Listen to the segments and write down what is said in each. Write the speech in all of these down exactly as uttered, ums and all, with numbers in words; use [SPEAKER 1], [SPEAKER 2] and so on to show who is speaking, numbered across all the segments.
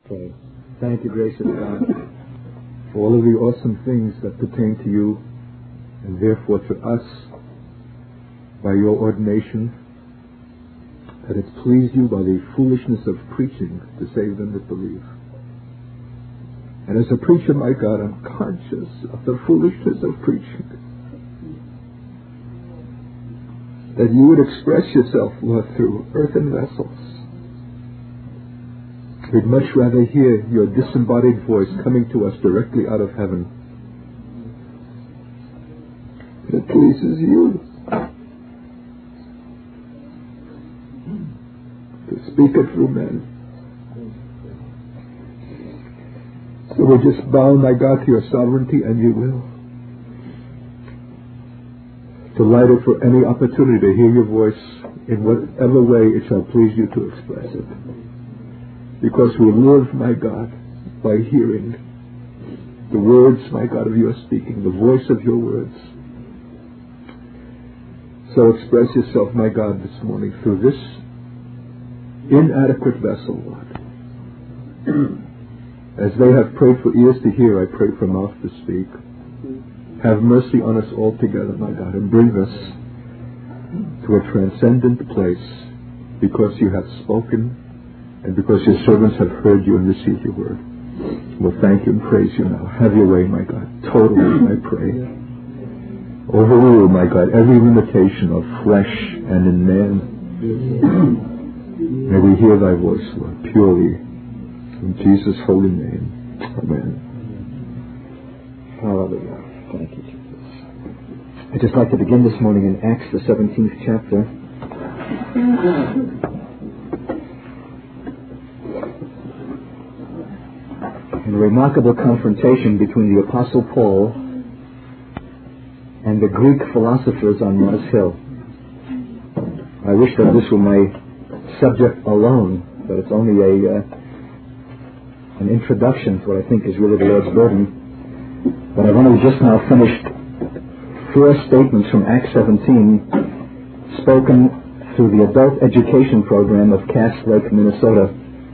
[SPEAKER 1] pray. Thank you, gracious God, for all of the awesome things that pertain to you and therefore to us by your ordination, that it's pleased you by the foolishness of preaching to save them that believe. And as a preacher, my God, I'm conscious of the foolishness of preaching. That you would express yourself, Lord, through earthen vessels. We'd much rather hear your disembodied voice coming to us directly out of heaven. It pleases you to speak it through men. So we just bow, my God, to your sovereignty and your will. Delighted for any opportunity to hear your voice in whatever way it shall please you to express it. Because we live, my God, by hearing the words, my God, of your speaking, the voice of your words. So express yourself, my God, this morning through this inadequate vessel, Lord. As they have prayed for ears to hear, I pray for mouth to speak. Have mercy on us all together, my God, and bring us to a transcendent place because you have spoken and because your servants have heard you and received your word. We'll thank you and praise you now. Have your way, my God. Totally, I pray. Overrule, my God, every limitation of flesh and in man. May we hear thy voice, Lord, purely. In Jesus' holy name. Amen.
[SPEAKER 2] Hallelujah. Thank you, Jesus. I'd just like to begin this morning in Acts, the seventeenth chapter. In a remarkable confrontation between the Apostle Paul and the Greek philosophers on Mars Hill. I wish that this were my subject alone, but it's only a uh, an introduction to what I think is really the Lord's burden. But I've only just now finished four statements from Acts seventeen spoken through the adult education program of Cass Lake, Minnesota,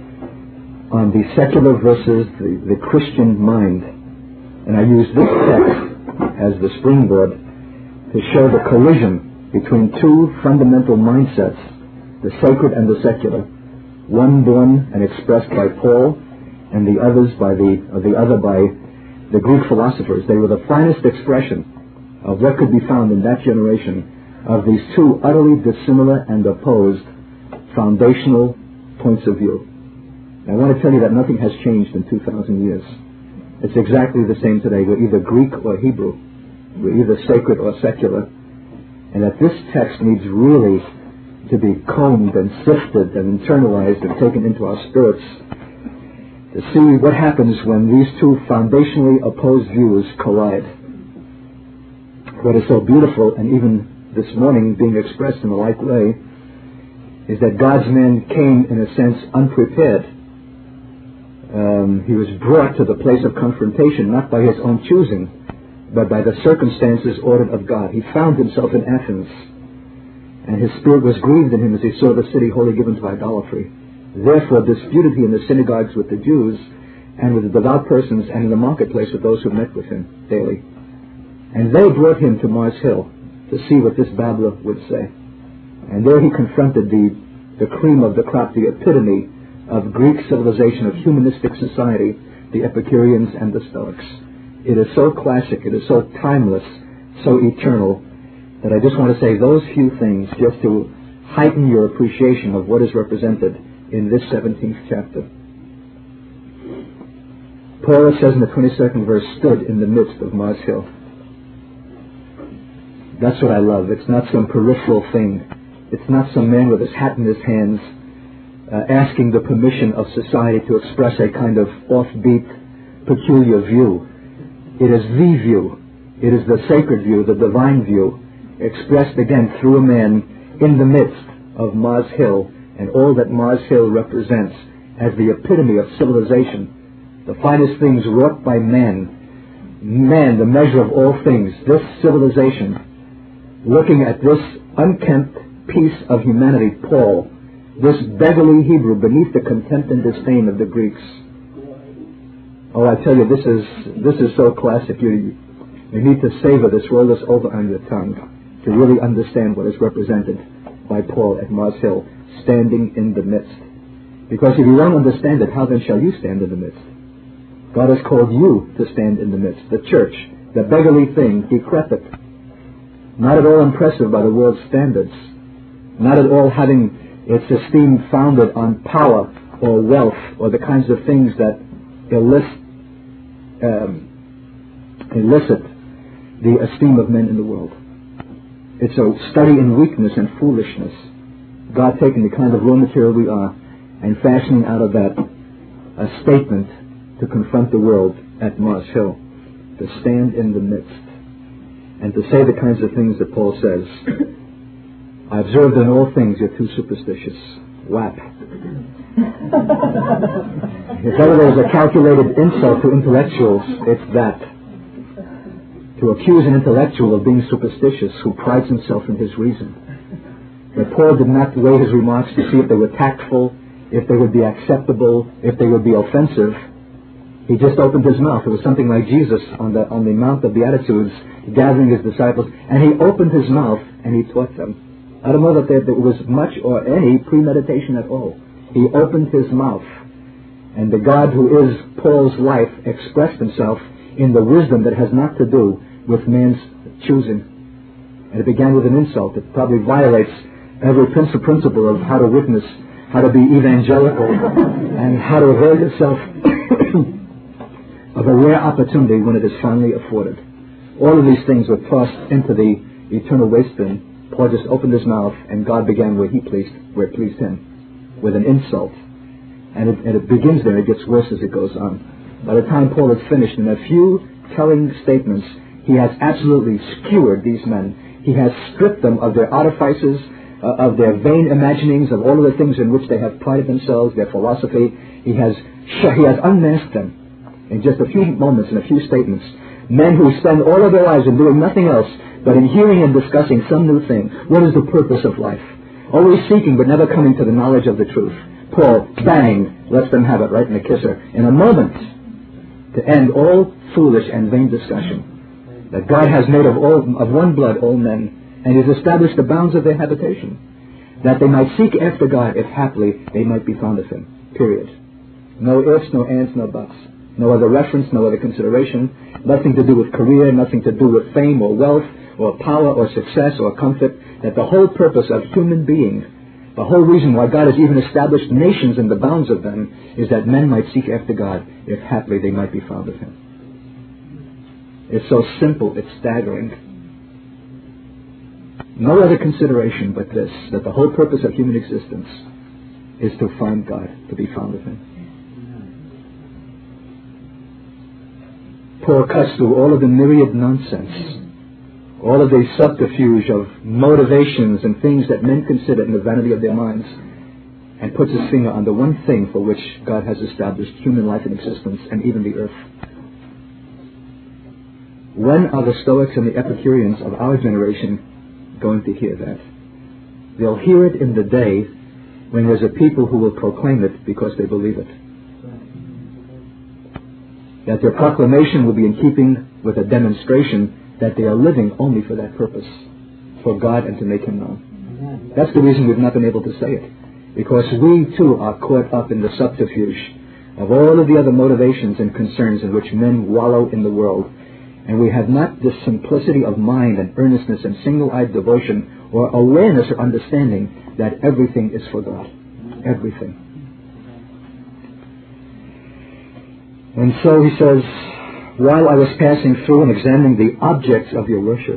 [SPEAKER 2] on the secular versus the, the Christian mind. And I use this text as the springboard to show the collision between two fundamental mindsets, the sacred and the secular, one born and expressed by Paul, and the others by the, or the other by the Greek philosophers. They were the finest expression of what could be found in that generation of these two utterly dissimilar and opposed foundational points of view. And I want to tell you that nothing has changed in two thousand years. It's exactly the same today. We're either Greek or Hebrew. We're either sacred or secular. And that this text needs really to be combed and sifted and internalized and taken into our spirits to see what happens when these two foundationally opposed views collide. What is so beautiful, and even this morning being expressed in a like way, is that God's man came, in a sense, unprepared. Um, he was brought to the place of confrontation, not by his own choosing, but by the circumstances ordered of God. He found himself in Athens, and his spirit was grieved in him as he saw the city wholly given to idolatry. Therefore disputed he in the synagogues with the Jews and with the devout persons and in the marketplace with those who met with him daily. And they brought him to Mars Hill to see what this babbler would say. And there he confronted the, the cream of the crop, the epitome of Greek civilization, of humanistic society, the Epicureans and the Stoics. It is so classic, it is so timeless, so eternal, that I just want to say those few things just to heighten your appreciation of what is represented in this seventeenth chapter. Paul, it says in the twenty-second verse, stood in the midst of Mars Hill. That's what I love. It's not some peripheral thing. It's not some man with his hat in his hands uh, asking the permission of society to express a kind of offbeat, peculiar view. It is the view. It is the sacred view, the divine view, expressed again through a man in the midst of Mars Hill and all that Mars Hill represents as the epitome of civilization, the finest things wrought by man, man, the measure of all things, this civilization, looking at this unkempt piece of humanity, Paul, this beggarly Hebrew beneath the contempt and disdain of the Greeks, Oh, I tell you, this is this is so classic. You you need to savor this, roll this over on your tongue to really understand what is represented by Paul at Mars Hill, standing in the midst. Because if you don't understand it, how then shall you stand in the midst? God has called you to stand in the midst. The church, the beggarly thing, decrepit, not at all impressive by the world's standards, not at all having its esteem founded on power or wealth or the kinds of things that elicit, um, elicit the esteem of men in the world. It's a study in weakness and foolishness. God taking the kind of raw material we are and fashioning out of that a statement to confront the world at Mars Hill, to stand in the midst and to say the kinds of things that Paul says. I observe in all things you're too superstitious. Whap. If ever there was a calculated insult to intellectuals, it's that. To accuse an intellectual of being superstitious who prides himself in his reason. But Paul did not weigh his remarks to see if they were tactful, if they would be acceptable, if they would be offensive. He just opened his mouth. It was something like Jesus on the on the Mount of Beatitudes, gathering his disciples, and he opened his mouth and he taught them. I don't know that there, there was much or any premeditation at all. He opened his mouth, and the God who is Paul's life expressed himself in the wisdom that has not to do with man's choosing. And it began with an insult that probably violates every principle of how to witness, how to be evangelical, and how to avail yourself of a rare opportunity when it is finally afforded. All of these things were tossed into the eternal waste bin. Paul just opened his mouth, and God began where he pleased, where it pleased him, with an insult. And it, and it begins there, it gets worse as it goes on. By the time Paul is finished, in a few telling statements, he has absolutely skewered these men. He has stripped them of their artifices, uh, of their vain imaginings, of all of the things in which they have prided themselves, their philosophy. He has sh- he has unmasked them in just a few moments, in a few statements. Men who spend all of their lives in doing nothing else but in hearing and discussing some new thing. What is the purpose of life? Always seeking but never coming to the knowledge of the truth. Paul, bang, lets them have it right in the kisser. In a moment, to end all foolish and vain discussion, that God has made of all of one blood all men, and has established the bounds of their habitation, that they might seek after God, if haply they might be found of him. Period. No ifs, no ands, no buts. No other reference, no other consideration. Nothing to do with career, nothing to do with fame or wealth or power or success or comfort. That the whole purpose of human being, the whole reason why God has even established nations in the bounds of them, is that men might seek after God, if haply they might be found of him. It's so simple, it's staggering. No other consideration but this, that the whole purpose of human existence is to find God, to be found of him. Paul cuts through all of the myriad nonsense, all of the subterfuge of motivations and things that men consider in the vanity of their minds, and puts his finger on the one thing for which God has established human life and existence and even the earth. When are the Stoics and the Epicureans of our generation going to hear that? They'll hear it in the day when there's a people who will proclaim it because they believe it. That their proclamation will be in keeping with a demonstration that they are living only for that purpose, for God and to make him known. That's the reason we've not been able to say it, because we too are caught up in the subterfuge of all of the other motivations and concerns in which men wallow in the world, and we have not the simplicity of mind and earnestness and single-eyed devotion or awareness or understanding that everything is for God. Everything. And so he says, while I was passing through and examining the objects of your worship,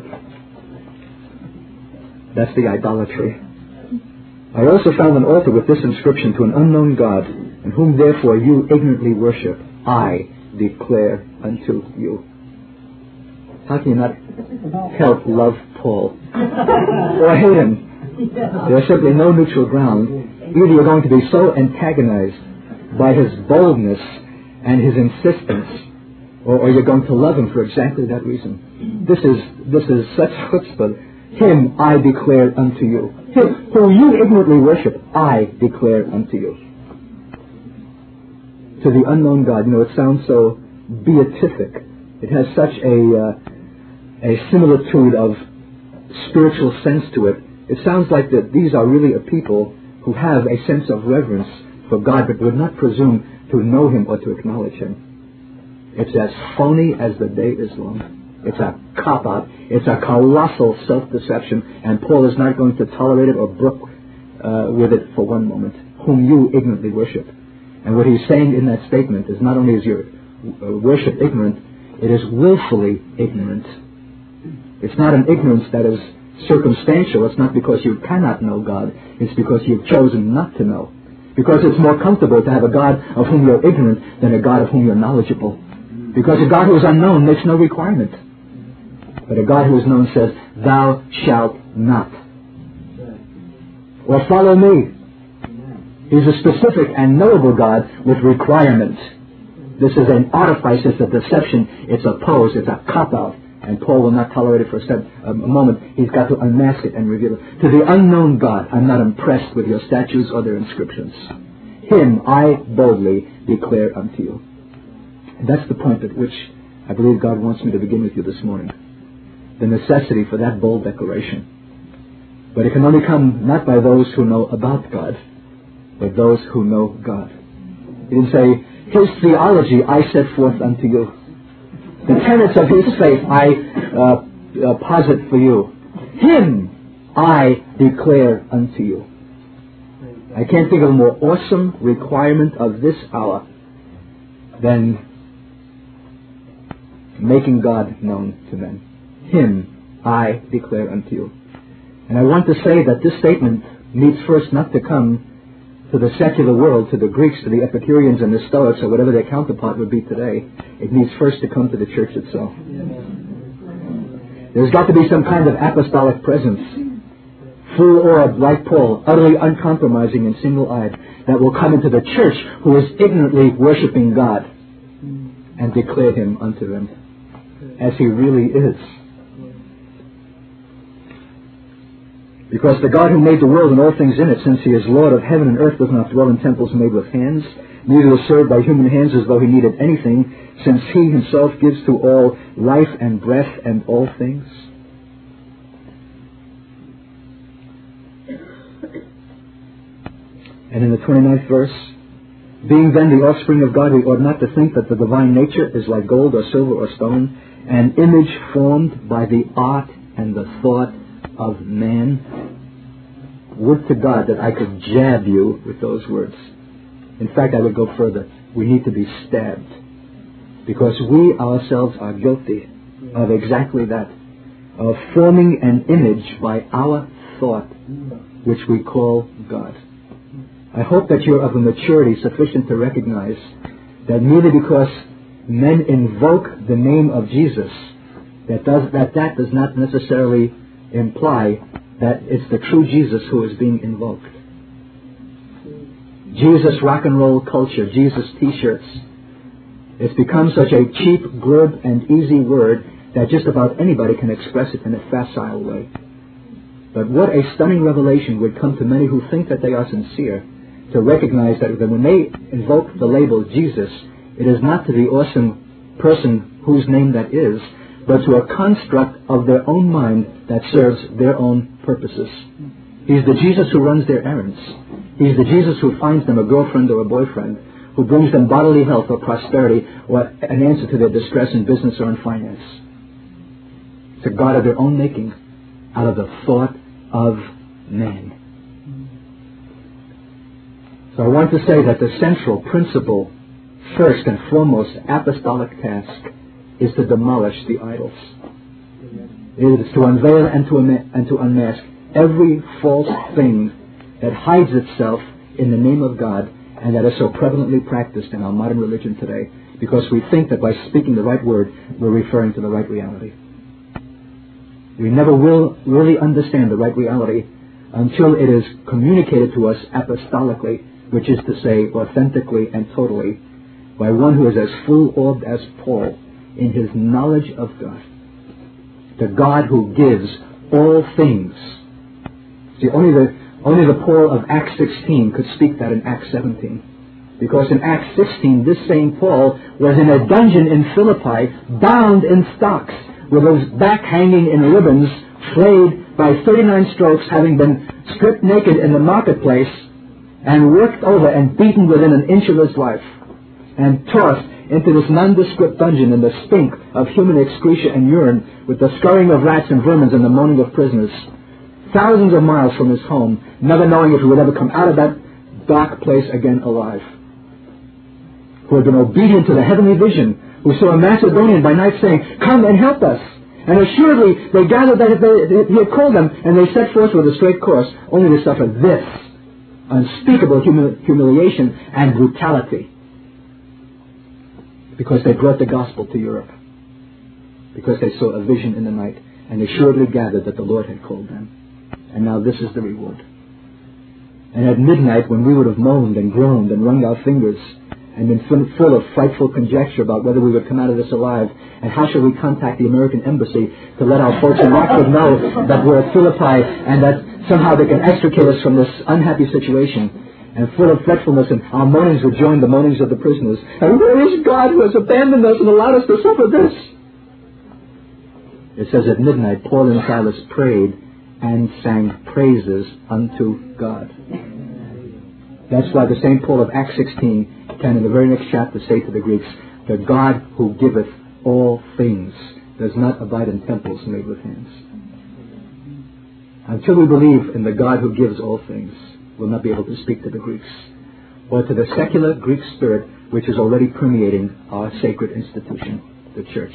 [SPEAKER 2] that's the idolatry, I also found an altar with this inscription: to an unknown God, and whom therefore you ignorantly worship, I declare unto you. How can you not help love Paul or hate him? There's simply no neutral ground. Either you're going to be so antagonized by his boldness and his insistence, or, or you're going to love him for exactly that reason. This is this is such chutzpah. Him I declare unto you. Him who you ignorantly worship, I declare unto you. To the unknown God. You know, it sounds so beatific. It has such a, uh, a similitude of spiritual sense to it. It sounds like that these are really a people who have a sense of reverence for God, but would not presume to know Him or to acknowledge Him. It's as phony as the day is long. It's a cop-out. It's a colossal self-deception, and Paul is not going to tolerate it or brook uh, with it for one moment. Whom you ignorantly worship. And what he's saying in that statement is not only is your uh, worship ignorant, it is willfully ignorant. It's not an ignorance that is circumstantial. It's not because you cannot know God. It's because you've chosen not to know. Because it's more comfortable to have a God of whom you're ignorant than a God of whom you're knowledgeable. Because a God who is unknown makes no requirement. But a God who is known says, thou shalt not. Or follow me. He's a specific and knowable God with requirements. This is an artifice, it's a deception, it's a pose, it's a cop-out. And Paul will not tolerate it for a, step, a moment. He's got to unmask it and reveal it. To the unknown God, I'm not impressed with your statues or their inscriptions. Him I boldly declare unto you. And that's the point at which I believe God wants me to begin with you this morning. The necessity for that bold declaration. But it can only come not by those who know about God, but those who know God. He didn't say, His theology I set forth unto you. The tenets of His faith I uh, uh, posit for you. Him I declare unto you. I can't think of a more awesome requirement of this hour than making God known to men. Him I declare unto you. And I want to say that this statement needs first not to come to the secular world, to the Greeks, to the Epicureans and the Stoics, or whatever their counterpart would be today. It needs first to come to the church itself. There's got to be some kind of apostolic presence, full-orbed like Paul, utterly uncompromising and single-eyed, that will come into the church who is ignorantly worshiping God and declare Him unto them as He really is. Because the God who made the world and all things in it, since He is Lord of heaven and earth, does not dwell in temples made with hands, neither is served by human hands as though He needed anything, since He Himself gives to all life and breath and all things. And in the twenty-ninth verse, being then the offspring of God, we ought not to think that the divine nature is like gold or silver or stone, an image formed by the art and the thought of man. Would to God that I could jab you with those words. In fact, I would go further. We need to be stabbed. Because we ourselves are guilty of exactly that. Of forming an image by our thought, which we call God. I hope that you're of a maturity sufficient to recognize that merely because men invoke the name of Jesus, that does, that, that does not necessarily imply that it's the true Jesus who is being invoked. Jesus rock and roll culture, Jesus t-shirts. It's become such a cheap, glib, and easy word that just about anybody can express it in a facile way. But what a stunning revelation would come to many who think that they are sincere to recognize that when they invoke the label Jesus, it is not to the awesome person whose name that is, but to a construct of their own mind that serves their own purposes. He's the Jesus who runs their errands. He's the Jesus who finds them a girlfriend or a boyfriend, who brings them bodily health or prosperity or an answer to their distress in business or in finance. It's a God of their own making, out of the thought of man. So I want to say that the central principle, first and foremost apostolic task, is to demolish the idols. It is to unveil and to, and to unmask every false thing that hides itself in the name of God and that is so prevalently practiced in our modern religion today, because we think that by speaking the right word, we're referring to the right reality. We never will really understand the right reality until it is communicated to us apostolically, which is to say authentically and totally, by one who is as full-orbed as Paul in his knowledge of God. The God who gives all things. See, only the, only the Paul of Acts sixteen could speak that in Acts seventeen. Because in Acts sixteen, this same Paul was in a dungeon in Philippi, bound in stocks, with his back hanging in ribbons, flayed by thirty-nine strokes, having been stripped naked in the marketplace, and worked over and beaten within an inch of his life, and tossed into this nondescript dungeon in the stink of human excreta and urine, with the scurrying of rats and vermin and the moaning of prisoners, thousands of miles from his home, never knowing if he would ever come out of that dark place again alive. Who had been obedient to the heavenly vision, who saw a Macedonian by night saying, "Come and help us." And assuredly they gathered that they, he had called them, and they set forth with a straight course, only to suffer this unspeakable humi- humiliation and brutality. Because they brought the gospel to Europe. Because they saw a vision in the night, and assuredly gathered that the Lord had called them. And now this is the reward. And at midnight, when we would have moaned and groaned and wrung our fingers, and been full of frightful conjecture about whether we would come out of this alive, and how should we contact the American embassy to let our folks in Rockford know that we're at Philippi, and that somehow they can extricate us from this unhappy situation, and full of fretfulness, and our moanings would join the moanings of the prisoners. And where is God who has abandoned us and allowed us to suffer this? It says at midnight, Paul and Silas prayed and sang praises unto God. That's why the same Paul of Acts sixteen can in the very next chapter say to the Greeks, "The God who giveth all things does not abide in temples made with hands." Until we believe in the God who gives all things, we'll not be able to speak to the Greeks, or to the secular Greek spirit which is already permeating our sacred institution, the church.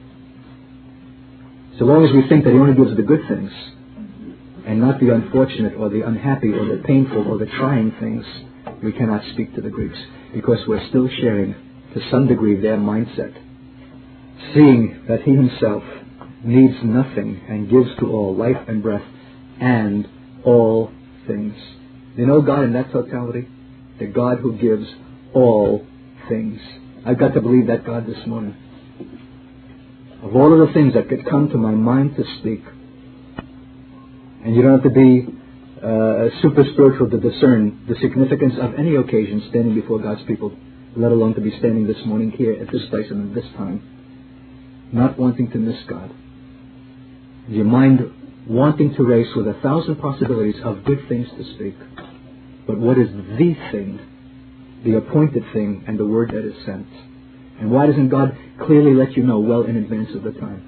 [SPEAKER 2] So long as we think that he only gives the good things, and not the unfortunate or the unhappy or the painful or the trying things, we cannot speak to the Greeks, because we're still sharing to some degree their mindset, seeing that he himself needs nothing and gives to all life and breath and all things. You know God in that totality? The God who gives all things. I've got to believe that God this morning. Of all of the things that could come to my mind to speak, and you don't have to be uh, super spiritual to discern the significance of any occasion standing before God's people, let alone to be standing this morning here at this place and at this time, not wanting to miss God. Your mind wanting to race with a thousand possibilities of good things to speak. But what is the thing, the appointed thing, and the word that is sent? And why doesn't God clearly let you know well in advance of the time?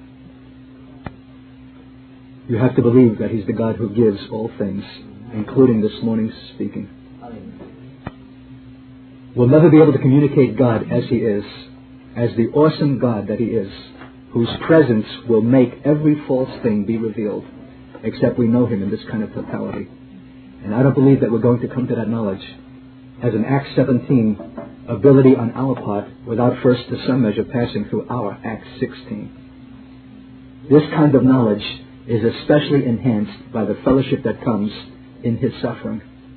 [SPEAKER 2] You have to believe that he's the God who gives all things, including this morning's speaking. We'll never be able to communicate God as he is, as the awesome God that he is, whose presence will make every false thing be revealed, except we know him in this kind of totality. And I don't believe that we're going to come to that knowledge as an Acts seventeen ability on our part without first to some measure passing through our Acts sixteen. This kind of knowledge is especially enhanced by the fellowship that comes in his suffering.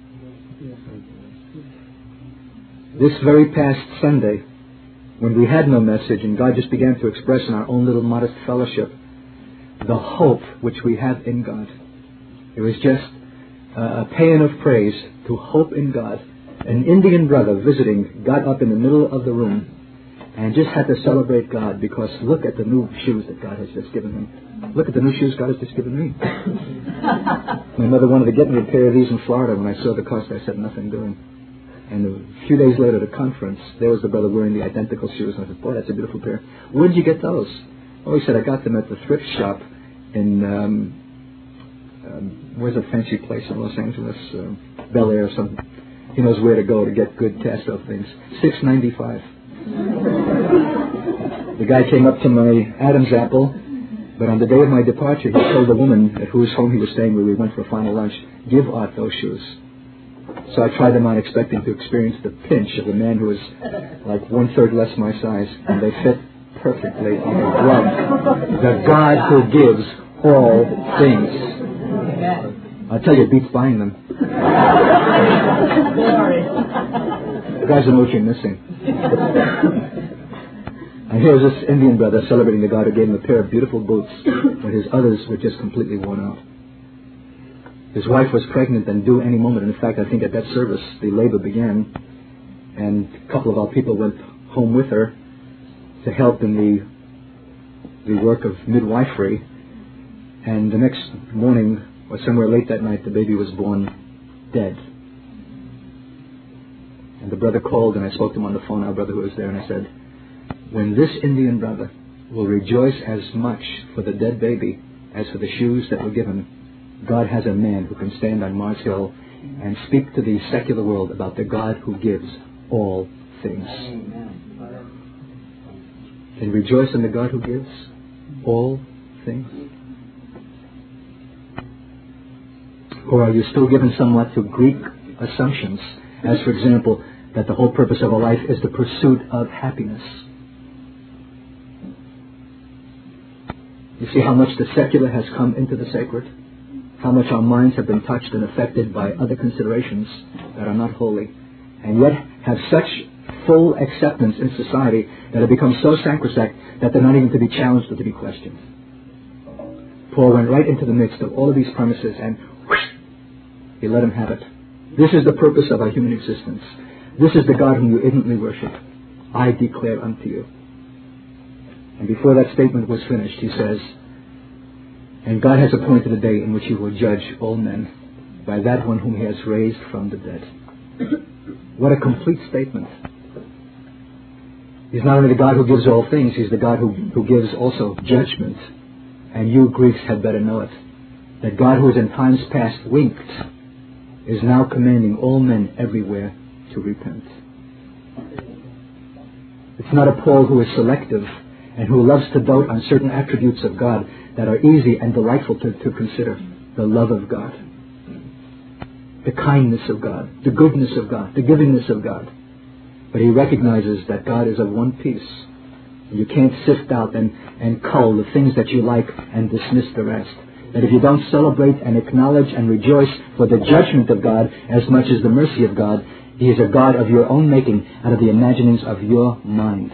[SPEAKER 2] This very past Sunday, when we had no message and God just began to express in our own little modest fellowship the hope which we have in God. It was just a paean of praise to hope in God. An Indian brother visiting got up in the middle of the room and just had to celebrate God because look at the new shoes that God has just given him. Look at the new shoes God has just given me. My mother wanted to get me a pair of these in Florida. When I saw the cost, I said, nothing doing. And a few days later at a conference, there was the brother wearing the identical shoes. And I said, boy, that's a beautiful pair. Where did you get those? Oh, he said, I got them at the thrift shop in, um, um, where's a fancy place in Los Angeles? Uh, Bel Air or something. He knows where to go to get good cast-off things. six ninety-five. The guy came up to my Adam's apple, but on the day of my departure, he told the woman at whose home he was staying where we went for a final lunch, give Art those shoes. So I tried them on expecting to experience the pinch of a man who was like one-third less my size, and they fit perfectly on the glove. The God who gives all things. I'll tell you, it beats buying them. The guys are emotionally missing. And here's this Indian brother celebrating the God who gave him a pair of beautiful boots when his others were just completely worn out. His wife was pregnant and due any moment. In fact, I think at that service, the labor began. and a couple of our people went home with her to help in the the work of midwifery. And the next morning, or somewhere late that night, the baby was born dead. And the brother called, and I spoke to him on the phone, our brother who was there, and I said, when this Indian brother will rejoice as much for the dead baby as for the shoes that were given, God has a man who can stand on Mars Hill and speak to the secular world about the God who gives all things. Can you rejoice in the God who gives all things? Or are you still given somewhat to Greek assumptions, as for example, that the whole purpose of a life is the pursuit of happiness? You see how much the secular has come into the sacred? How much our minds have been touched and affected by other considerations that are not holy, and yet have such full acceptance in society that it becomes so sacrosanct that they're not even to be challenged or to be questioned. Paul went right into the midst of all of these premises and whoosh, he let him have it. This is the purpose of our human existence. This is the God whom you ignorantly worship. I declare unto you. And before that statement was finished, he says, and God has appointed a day in which he will judge all men by that one whom he has raised from the dead. What a complete statement. He's not only the God who gives all things, he's the God who, who gives also judgment. And you Greeks had better know it. That God who has in times past winked is now commanding all men everywhere to repent. It's not a Paul who is selective and who loves to dote on certain attributes of God that are easy and delightful to, to consider. The love of God, the kindness of God, the goodness of God, the givingness of God. But he recognizes that God is of one piece. You can't sift out and, and cull the things that you like and dismiss the rest. That if you don't celebrate and acknowledge and rejoice for the judgment of God as much as the mercy of God, he is a God of your own making, out of the imaginings of your mind.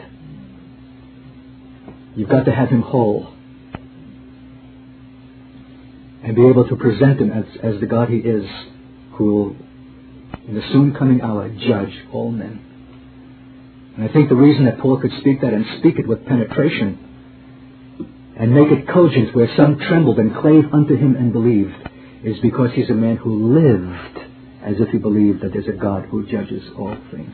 [SPEAKER 2] You've got to have him whole and be able to present him as, as the God he is, who will, in the soon coming hour, judge all men. And I think the reason that Paul could speak that and speak it with penetration and make it cogent where some trembled and clave unto him and believed is because he's a man who lived as if he believed that there's a God who judges all things.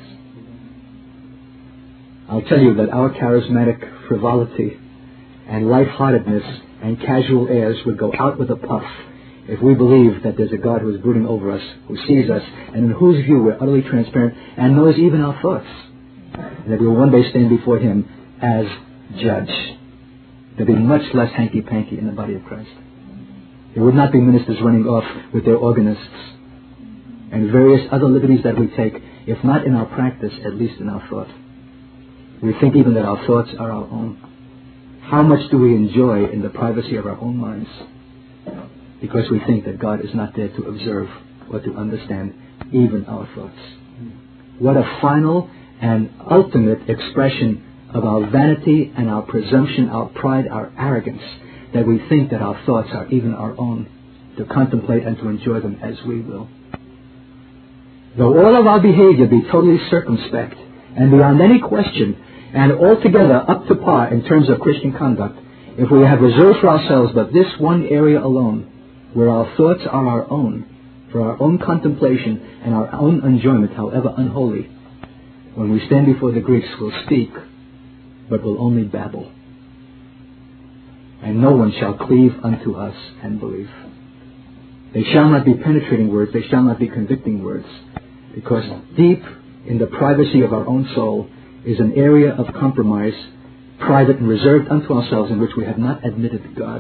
[SPEAKER 2] I'll tell you that our charismatic frivolity and lightheartedness and casual airs would go out with a puff if we believed that there's a God who is brooding over us, who sees us, and in whose view we're utterly transparent and knows even our thoughts. And that we will one day stand before him as judge. There'll be much less hanky-panky in the body of Christ. There would not be ministers running off with their organists and various other liberties that we take, if not in our practice, at least in our thought. We think even that our thoughts are our own. How much do we enjoy in the privacy of our own minds? Because we think that God is not there to observe or to understand even our thoughts. What a final and ultimate expression of our vanity and our presumption, our pride, our arrogance, that we think that our thoughts are even our own, to contemplate and to enjoy them as we will. Though all of our behavior be totally circumspect and beyond any question and altogether up to par in terms of Christian conduct, if we have reserved for ourselves but this one area alone, where our thoughts are our own, for our own contemplation and our own enjoyment, however unholy, when we stand before the Greeks, we'll speak, but will only babble. And no one shall cleave unto us and believe. They shall not be penetrating words, they shall not be convicting words, because deep in the privacy of our own soul is an area of compromise, private and reserved unto ourselves, in which we have not admitted God.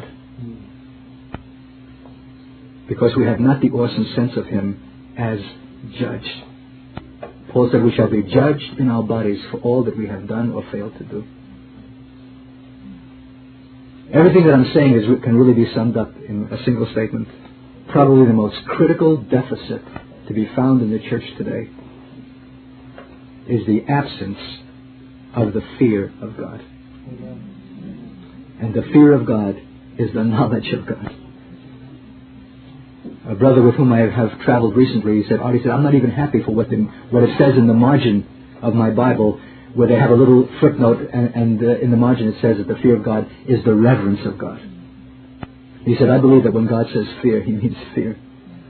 [SPEAKER 2] Because we have not the awesome sense of him as judge. Paul said we shall be judged in our bodies for all that we have done or failed to do. Everything that I'm saying is, can really be summed up in a single statement. Probably the most critical deficit to be found in the church today is the absence of the fear of God. And the fear of God is the knowledge of God. A brother with whom I have traveled recently, he said, Artie said, I'm not even happy for what, the, what it says in the margin of my Bible where they have a little footnote, and, and uh, in the margin it says that the fear of God is the reverence of God. He said, I believe that when God says fear, he means fear.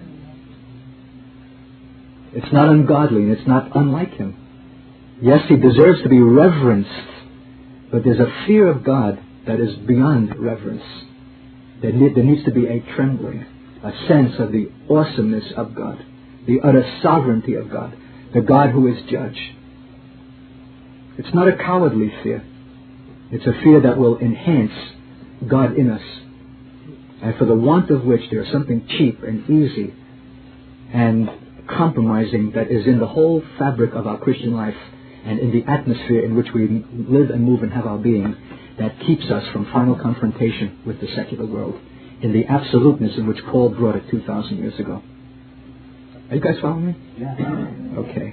[SPEAKER 2] It's not ungodly and it's not unlike him. Yes, he deserves to be reverenced, but there's a fear of God that is beyond reverence. There, need, there needs to be a trembling, a sense of the awesomeness of God, the utter sovereignty of God, the God who is judge. It's not a cowardly fear. It's a fear that will enhance God in us, and for the want of which there is something cheap and easy and compromising that is in the whole fabric of our Christian life and in the atmosphere in which we live and move and have our being, that keeps us from final confrontation with the secular world in the absoluteness in which Paul brought it two thousand years ago. Are you guys following me?
[SPEAKER 3] Yeah.
[SPEAKER 2] Okay.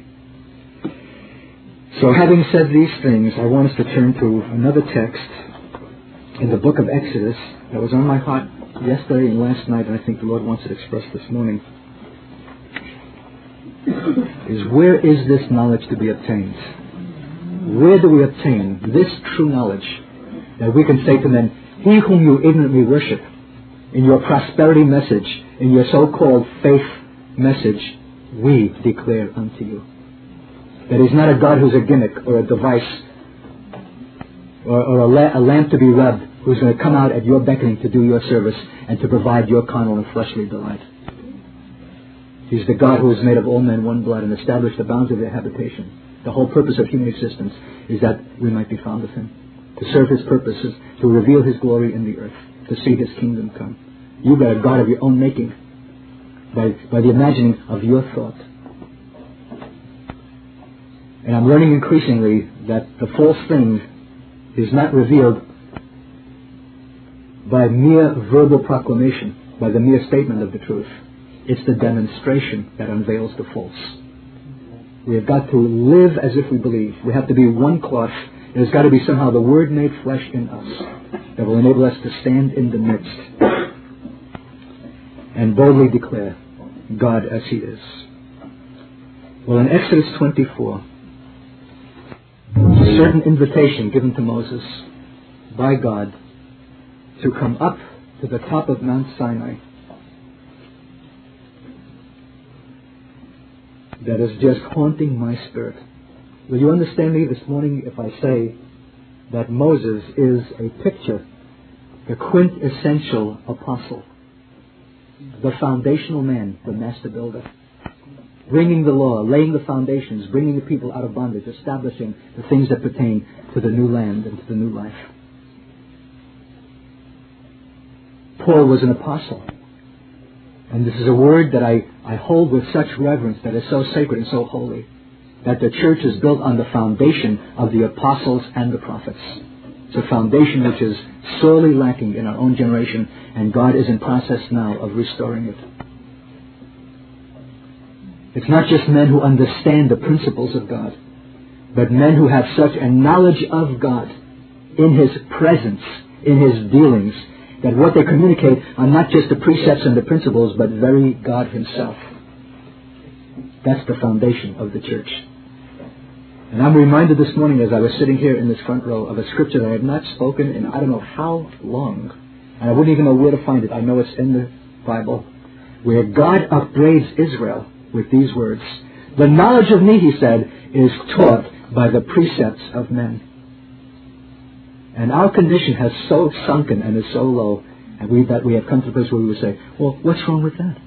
[SPEAKER 2] So having said these things, I want us to turn to another text in the book of Exodus that was on my heart yesterday and last night, and I think the Lord wants it expressed this morning. Is where is this knowledge to be obtained? Where do we obtain this true knowledge that we can say to men, he whom you ignorantly worship, in your prosperity message, in your so-called faith message, we declare unto you. That he's not a God who's a gimmick or a device or, or a, la- a lamp to be rubbed who's going to come out at your beckoning to do your service and to provide your carnal and fleshly delight. He's the God who has made of all men one blood and established the bounds of their habitation. The whole purpose of human existence is that we might be found of him, to serve his purposes, to reveal his glory in the earth, to see his kingdom come. You've got a God of your own making by, by the imagining of your thought. And I'm learning increasingly that the false thing is not revealed by mere verbal proclamation, by the mere statement of the truth. It's the demonstration that unveils the false. We have got to live as if we believe. We have to be one cloth. There's got to be somehow the Word made flesh in us that will enable us to stand in the midst and boldly declare God as he is. Well, in Exodus twenty-four, a certain invitation given to Moses by God to come up to the top of Mount Sinai that is just haunting my spirit. Will you understand me this morning if I say that Moses is a picture, the quintessential apostle, the foundational man, the master builder, bringing the law, laying the foundations, bringing the people out of bondage, establishing the things that pertain to the new land and to the new life. Paul was an apostle. And this is a word that I, I hold with such reverence, that is so sacred and so holy, that the church is built on the foundation of the apostles and the prophets. It's a foundation which is sorely lacking in our own generation, and God is in process now of restoring it. It's not just men who understand the principles of God, but men who have such a knowledge of God in his presence, in his dealings, that what they communicate are not just the precepts and the principles, but very God himself. That's the foundation of the church. And I'm reminded this morning as I was sitting here in this front row of a scripture that I have not spoken in I don't know how long. And I wouldn't even know where to find it. I know it's in the Bible, where God upbraids Israel with these words. The knowledge of me, he said, is taught by the precepts of men. And our condition has so sunken and is so low, and we, that we have come to the place where we would say, well, what's wrong with that?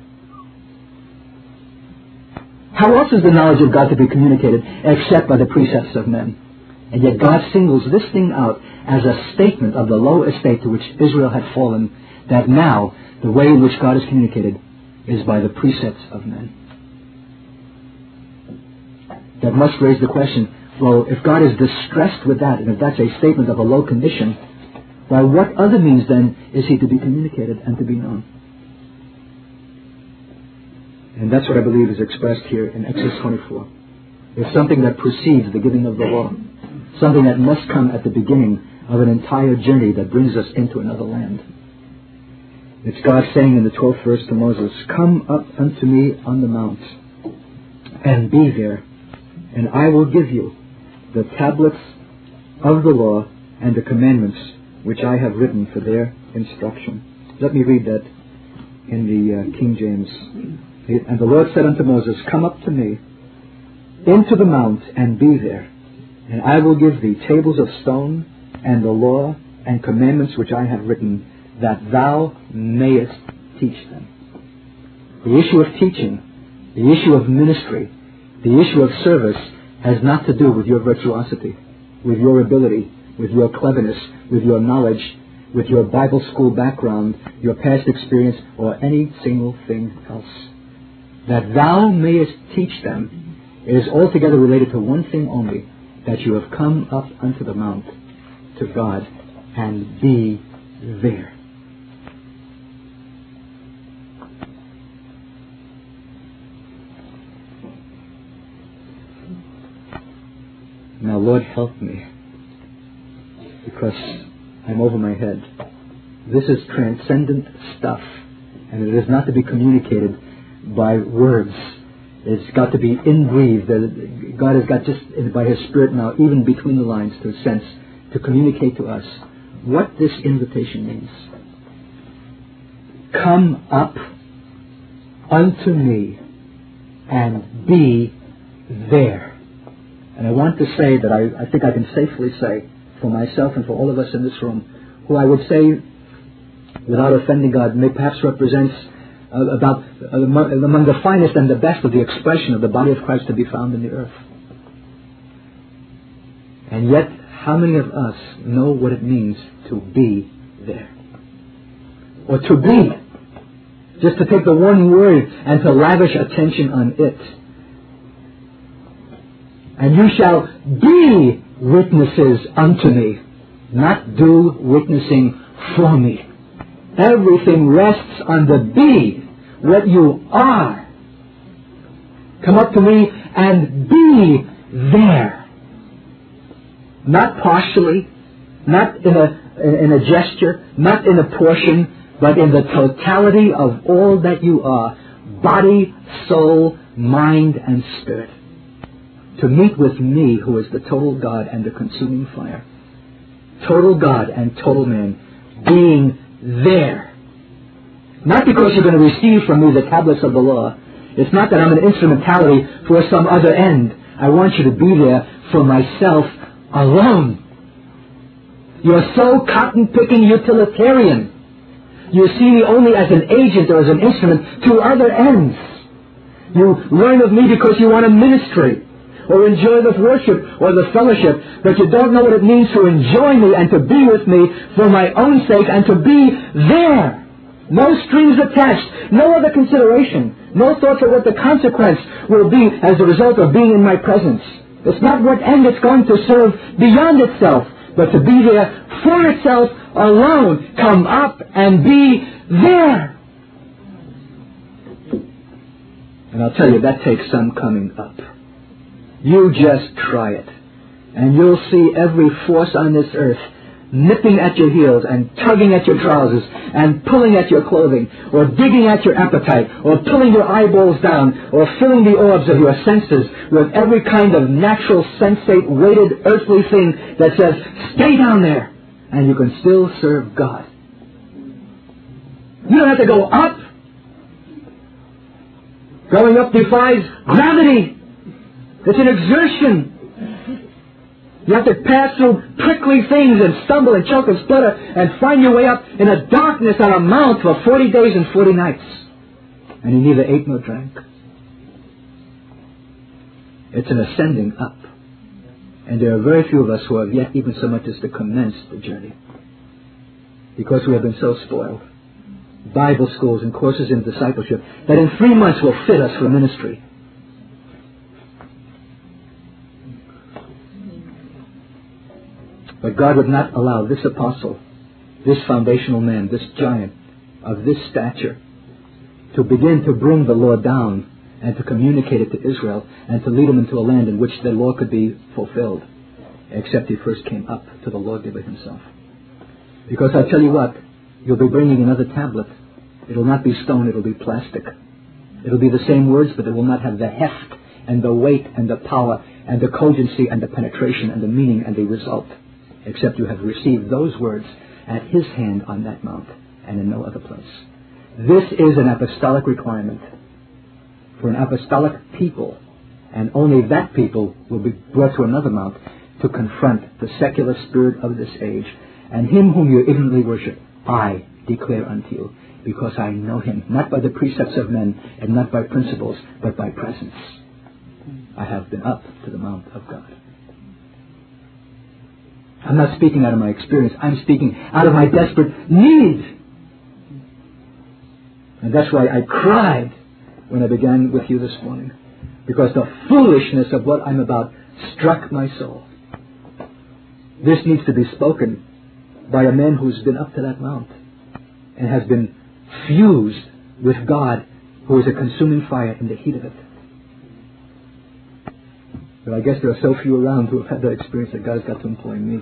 [SPEAKER 2] How else is the knowledge of God to be communicated except by the precepts of men? And yet God singles this thing out as a statement of the low estate to which Israel had fallen, that now the way in which God is communicated is by the precepts of men. That must raise the question, well, if God is distressed with that, and if that's a statement of a low condition, by what other means then is he to be communicated and to be known? And that's what I believe is expressed here in Exodus twenty-four. It's something that precedes the giving of the law. Something that must come at the beginning of an entire journey that brings us into another land. It's God saying in the twelfth verse to Moses, come up unto me on the mount, and be there, and I will give you the tablets of the law and the commandments which I have written for their instruction. Let me read that in the uh, King James. And the Lord said unto Moses, Come up to me into the mount and be there, and I will give thee tables of stone and the law and commandments which I have written, that thou mayest teach them. The issue of teaching, the issue of ministry, the issue of service has not to do with your virtuosity, with your ability, with your cleverness, with your knowledge, with your Bible school background, your past experience, or any single thing else. That thou mayest teach them is altogether related to one thing only, that you have come up unto the mount to God and be there. Now, Lord, help me, because I'm over my head. This is transcendent stuff, and it is not to be communicated by words. It's got to be inbreathed. God has got just by His Spirit now, even between the lines, to sense, to communicate to us what this invitation means. Come up unto me and be there. And I want to say that I, I think I can safely say, for myself and for all of us in this room, who I would say, without offending God, may perhaps represents uh, about uh, among the finest and the best of the expression of the body of Christ to be found in the earth. And yet, how many of us know what it means to be there? Or to be. Just to take the one word and to lavish attention on it. And you shall be witnesses unto me, not do witnessing for me. Everything rests on the be, what you are. Come up to me and be there. Not partially, not in a, in a gesture, not in a portion, but in the totality of all that you are, body, soul, mind, and spirit. To meet with me, who is the total God and the consuming fire. Total God and total man, being there. Not because you're going to receive from me the tablets of the law. It's not that I'm an instrumentality for some other end. I want you to be there for myself alone. You're so cotton-picking utilitarian. You see me only as an agent or as an instrument to other ends. You learn of me because you want a ministry, or enjoy the worship or the fellowship, but you don't know what it means to enjoy me and to be with me for my own sake and to be there. No strings attached, no other consideration, no thought of what the consequence will be as a result of being in my presence. It's not what end it's going to serve beyond itself, but to be there for itself alone. Come up and be there. And I'll tell you, that takes some coming up. You just try it, and you'll see every force on this earth nipping at your heels and tugging at your trousers and pulling at your clothing, or digging at your appetite, or pulling your eyeballs down, or filling the orbs of your senses with every kind of natural, sensate, weighted, earthly thing that says, stay down there, and you can still serve God. You don't have to go up. Going up defies gravity. It's an exertion. You have to pass through prickly things and stumble and choke and splutter and find your way up in a darkness on a mount for forty days and forty nights. And you neither ate nor drank. It's an ascending up. And there are very few of us who have yet even so much as to commence the journey, because we have been so spoiled. Bible schools and courses in discipleship that in three months will fit us for ministry. But God would not allow this apostle, this foundational man, this giant of this stature, to begin to bring the law down and to communicate it to Israel and to lead them into a land in which the law could be fulfilled, except he first came up to the lawgiver himself. Because I tell you what, you'll be bringing another tablet. It'll not be stone, it'll be plastic. It'll be the same words, but it will not have the heft and the weight and the power and the cogency and the penetration and the meaning and the result, except you have received those words at His hand on that mount and in no other place. This is an apostolic requirement for an apostolic people, and only that people will be brought to another mount to confront the secular spirit of this age. And Him whom you ignorantly worship, I declare unto you, because I know Him, not by the precepts of men and not by principles, but by presence. I have been up to the mount of God. I'm not speaking out of my experience. I'm speaking out of my desperate need. And that's why I cried when I began with you this morning, because the foolishness of what I'm about struck my soul. This needs to be spoken by a man who's been up to that mount and has been fused with God, who is a consuming fire in the heat of it. But I guess there are so few around who have had that experience that God has got to employ me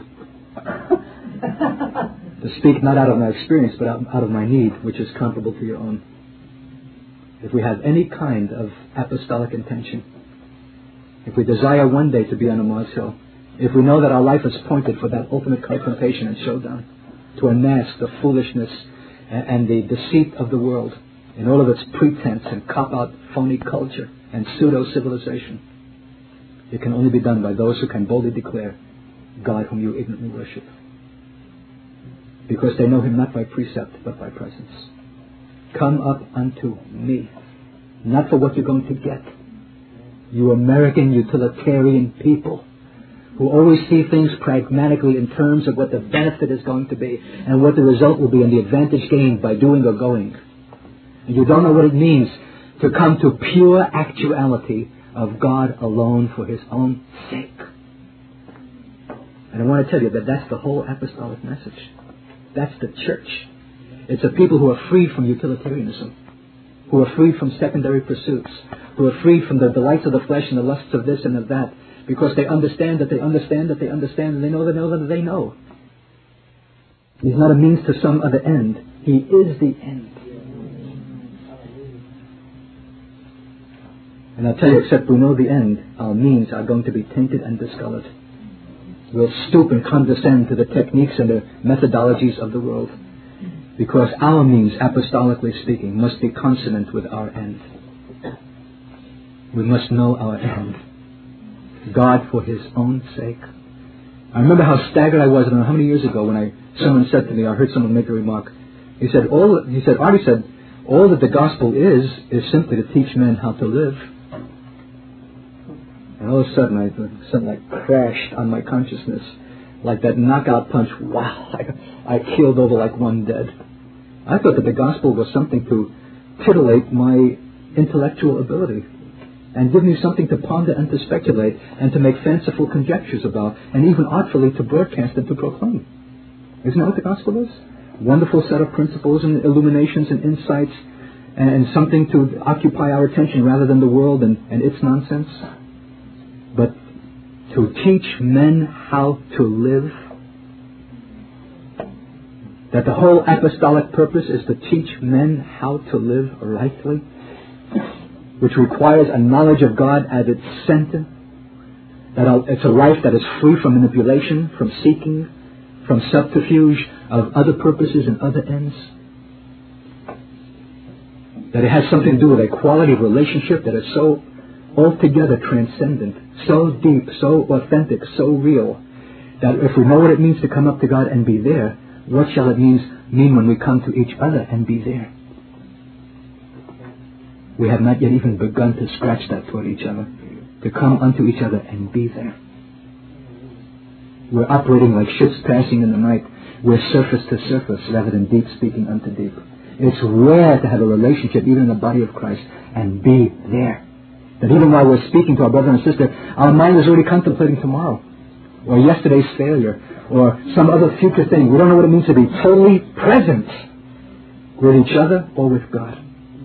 [SPEAKER 2] to speak not out of my experience, but out, out of my need, which is comparable to your own. If we have any kind of apostolic intention, if we desire one day to be on a Mars Hill, if we know that our life is pointed for that ultimate confrontation and showdown, to unmask the foolishness and, and the deceit of the world in all of its pretense and cop-out phony culture and pseudo-civilization, it can only be done by those who can boldly declare, God whom you ignorantly worship, because they know Him not by precept but by presence. Come up unto me, not for what you're going to get. You American utilitarian people who always see things pragmatically in terms of what the benefit is going to be and what the result will be and the advantage gained by doing or going. And you don't know what it means to come to pure actuality of God alone for His own sake. And I want to tell you that that's the whole apostolic message. That's the church. It's a people who are freed from utilitarianism, who are freed from secondary pursuits, who are freed from the delights of the flesh and the lusts of this and of that, because they understand that they understand that they understand and they know that they know that they know. He's not a means to some other end. He is the end. And I'll tell you, except we know the end, our means are going to be tainted and discolored. We'll stoop and condescend to the techniques and the methodologies of the world, because our means, apostolically speaking, must be consonant with our end. We must know our end. God for His own sake. I remember how staggered I was. I don't know how many years ago when I someone said to me, I heard someone make a remark. He said, all he said, Artie said, all that the gospel is is simply to teach men how to live. And all of a sudden, I something like crashed on my consciousness, like that knockout punch. Wow! I, I keeled over like one dead. I thought that the gospel was something to titillate my intellectual ability and give me something to ponder and to speculate and to make fanciful conjectures about, and even artfully to broadcast and to proclaim. Isn't that what the gospel is? Wonderful set of principles and illuminations and insights, and something to occupy our attention rather than the world and, and its nonsense. But to teach men how to live, that the whole apostolic purpose is to teach men how to live rightly, which requires a knowledge of God at its center, that it's a life that is free from manipulation, from seeking, from subterfuge of other purposes and other ends, that it has something to do with a quality of relationship that is so altogether transcendent, so deep, so authentic, so real, that if we know what it means to come up to God and be there, what shall it mean, mean when we come to each other and be there? We have not yet even begun to scratch that toward each other, to come unto each other and be there. We're operating like ships passing in the night. We're surface to surface rather than deep speaking unto deep. It's rare to have a relationship, even in the body of Christ, and be there. That even while we're speaking to our brother and sister, our mind is already contemplating tomorrow, or yesterday's failure, or some other future thing. We don't know what it means to be totally present with each other or with God.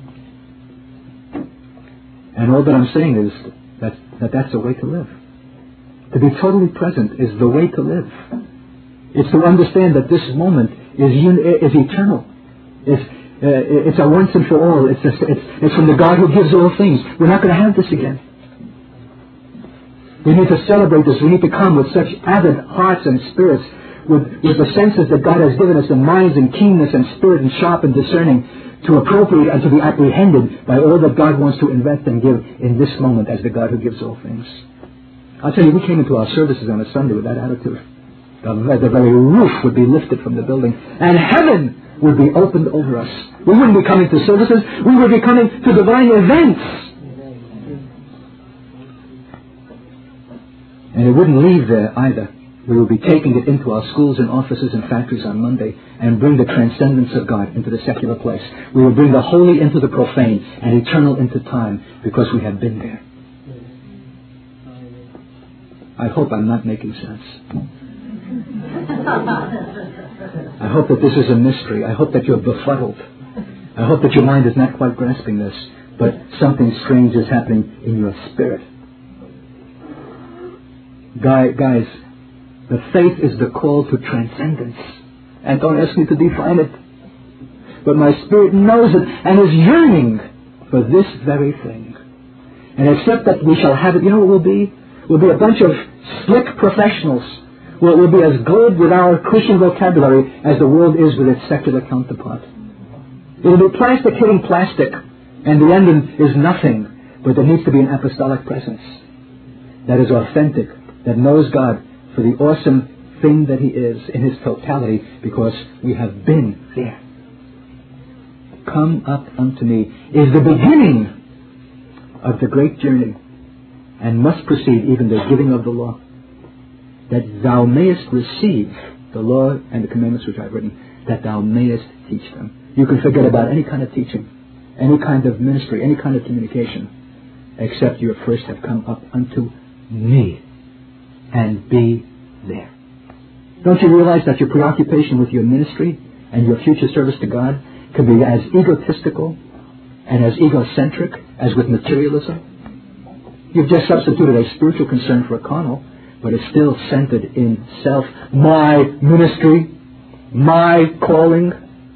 [SPEAKER 2] And all that I'm saying is that, that that's the way to live. To be totally present is the way to live. It's to understand that this moment is, un- is eternal. It's, uh, it's a once and for all. It's, a, it's, it's from the God who gives all things. We're not going to have this again. We need to celebrate this. We need to come with such avid hearts and spirits, with, with the senses that God has given us, the minds and keenness and spirit and sharp and discerning, to appropriate and to be apprehended by all that God wants to invest and give in this moment as the God who gives all things. I'll tell you, we came into our services on a Sunday with that attitude. The, the very roof would be lifted from the building, and heaven would be opened over us. We wouldn't be coming to services. We would be coming to divine events. And it wouldn't leave there either. We would be taking it into our schools and offices and factories on Monday and bring the transcendence of God into the secular place. We would bring the holy into the profane and eternal into time because we have been there. I hope I'm not making sense. I hope that this is a mystery. I hope that you're befuddled. I hope that your mind is not quite grasping this, but something strange is happening in your spirit. Guys, the faith is the call to transcendence. And don't ask me to define it. But my spirit knows it and is yearning for this very thing. And except that we shall have it, you know what we'll be? We'll be a bunch of slick professionals. We'll, we'll be as good with our Christian vocabulary as the world is with its secular counterpart. It'll be plastic hitting plastic, and the end is nothing. But there needs to be an apostolic presence that is authentic, that knows God for the awesome thing that He is in His totality, because we have been there. Come up unto me is the beginning of the great journey, and must precede even the giving of the law, that thou mayest receive the law and the commandments which I have written, that thou mayest teach them. You can forget about any kind of teaching, any kind of ministry, any kind of communication, except you first have come up unto me and be there. Don't you realize that your preoccupation with your ministry and your future service to God can be as egotistical and as egocentric as with materialism? You've just substituted a spiritual concern for a carnal, but it's still centered in self. My ministry, my calling.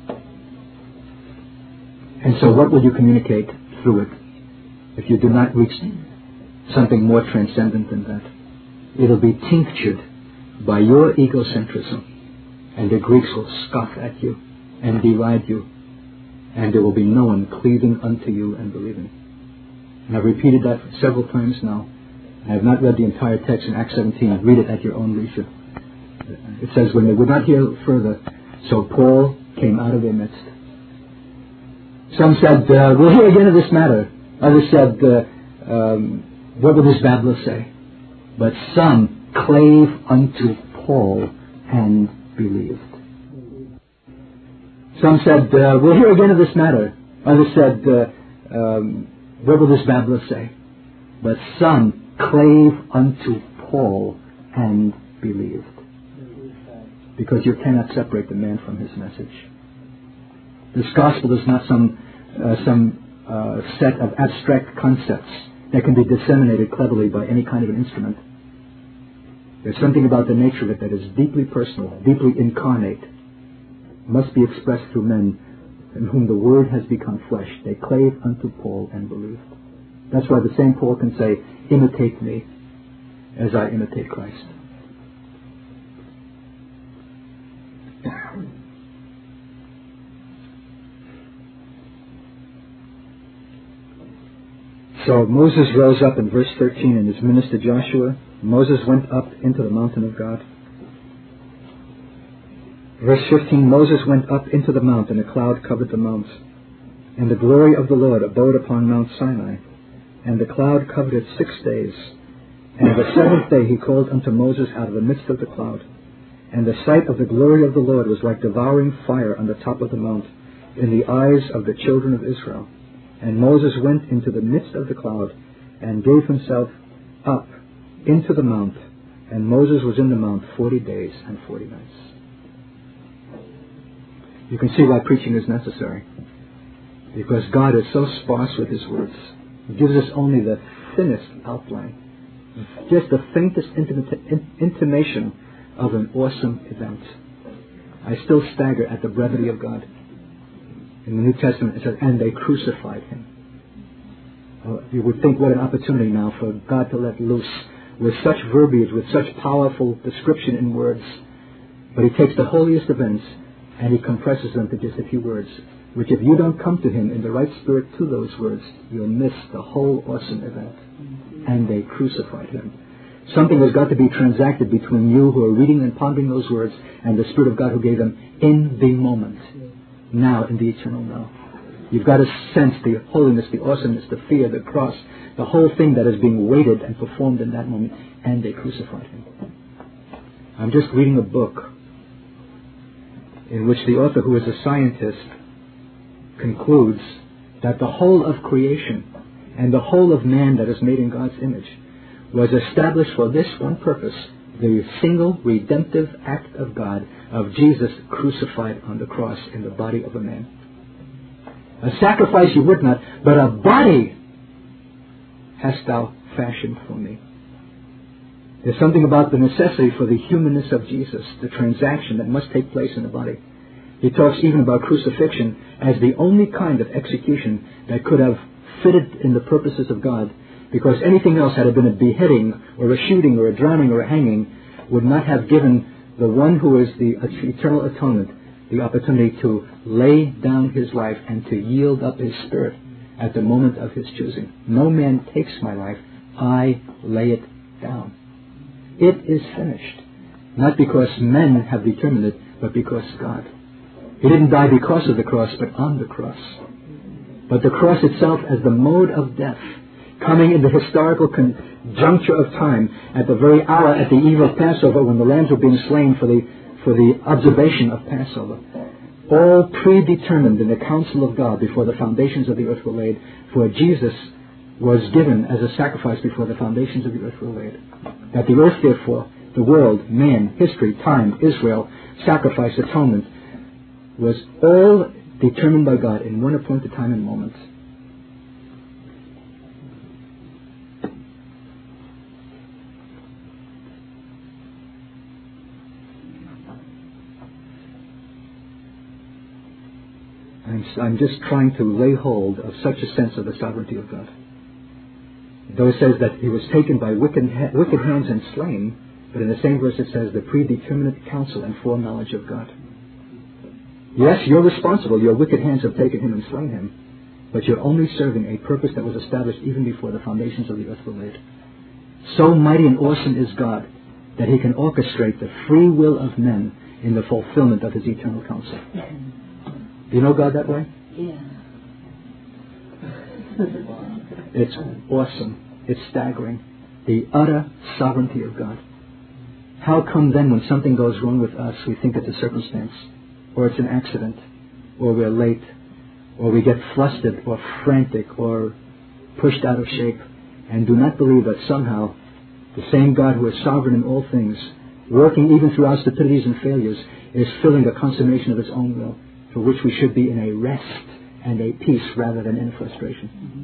[SPEAKER 2] And so what will you communicate through it if you do not reach something more transcendent than that? It'll be tinctured by your egocentrism, and the Greeks will scoff at you and deride you, and there will be no one cleaving unto you and believing. And I've repeated that several times now. I have not read the entire text in Acts seventeen. Read it at your own leisure. It says, when they would not hear further, so Paul came out of their midst. Some said, uh, we'll hear again of this matter. Others said, uh, um, what will this babbler say? But some clave unto Paul and believed. Some said, uh, we'll hear again of this matter. Others said, uh, um, what will this babbler say? But some clave unto Paul and believed. Because you cannot separate the man from his message. This gospel is not some uh, some uh, set of abstract concepts that can be disseminated cleverly by any kind of an instrument. There's something about the nature of it that is deeply personal, deeply incarnate, must be expressed through men in whom the Word has become flesh. They clave unto Paul and believed. That's why the same Paul can say, imitate me as I imitate Christ. So Moses rose up in verse thirteen and is minister Joshua. Moses went up into the mountain of God. Verse fifteen, Moses went up into the mount, and a cloud covered the mount. And the glory of the Lord abode upon Mount Sinai. And the cloud covered it six days. And the seventh day he called unto Moses out of the midst of the cloud. And the sight of the glory of the Lord was like devouring fire on the top of the mount, in the eyes of the children of Israel. And Moses went into the midst of the cloud, and gave himself up into the mount. And Moses was in the mount forty days and forty nights. You can see why preaching is necessary. Because God is so sparse with His words. He gives us only the thinnest outline. Just the faintest intimation of an awesome event. I still stagger at the brevity of God. In the New Testament it says, and they crucified Him. Uh, you would think what an opportunity now for God to let loose with such verbiage, with such powerful description in words. But he takes the holiest events and he compresses them to just a few words, which if you don't come to him in the right spirit to those words, you'll miss the whole awesome event. And they crucified him. Something has got to be transacted between you who are reading and pondering those words and the Spirit of God who gave them in the moment, now, in the eternal now. You've got to sense the holiness, the awesomeness, the fear, the cross, the whole thing that is being weighted and performed in that moment, and they crucified him. I'm just reading a book in which the author, who is a scientist, concludes that the whole of creation and the whole of man that is made in God's image was established for this one purpose, the single redemptive act of God, of Jesus crucified on the cross in the body of a man. A sacrifice you would not, but a body hast thou fashioned for me. There's something about the necessity for the humanness of Jesus, the transaction that must take place in the body. He talks even about crucifixion as the only kind of execution that could have fitted in the purposes of God, because anything else, had it been a beheading or a shooting or a drowning or a hanging, would not have given the one who is the eternal atonement the opportunity to lay down his life and to yield up his spirit at the moment of his choosing. No man takes my life, I lay it down. It is finished. Not because men have determined it, but because God. He didn't die because of the cross, but on the cross. But the cross itself as the mode of death, coming in the historical conjuncture of time, at the very hour, at the eve of Passover, when the lambs were being slain for the for the observation of Passover, all predetermined in the counsel of God before the foundations of the earth were laid, for Jesus was given as a sacrifice before the foundations of the earth were laid. That the earth, therefore, the world, man, history, time, Israel, sacrifice, atonement, was all determined by God in one appointed time and moment. I'm, I'm just trying to lay hold of such a sense of the sovereignty of God. Though it says that he was taken by wicked, wicked hands and slain, but in the same verse it says the predeterminate counsel and foreknowledge of God. Yes, you're responsible. Your wicked hands have taken him and slain him, but you're only serving a purpose that was established even before the foundations of the earth were laid. So mighty and awesome is God that he can orchestrate the free will of men in the fulfillment of his eternal counsel. Do you know God that way?
[SPEAKER 3] Yeah.
[SPEAKER 2] It's awesome. It's staggering. The utter sovereignty of God. How come then when something goes wrong with us, we think it's a circumstance, or it's an accident, or we're late, or we get flustered or frantic or pushed out of shape, and do not believe that somehow the same God who is sovereign in all things, working even through our stupidities and failures, is filling the consummation of his own will, for which we should be in a rest and a peace rather than in frustration.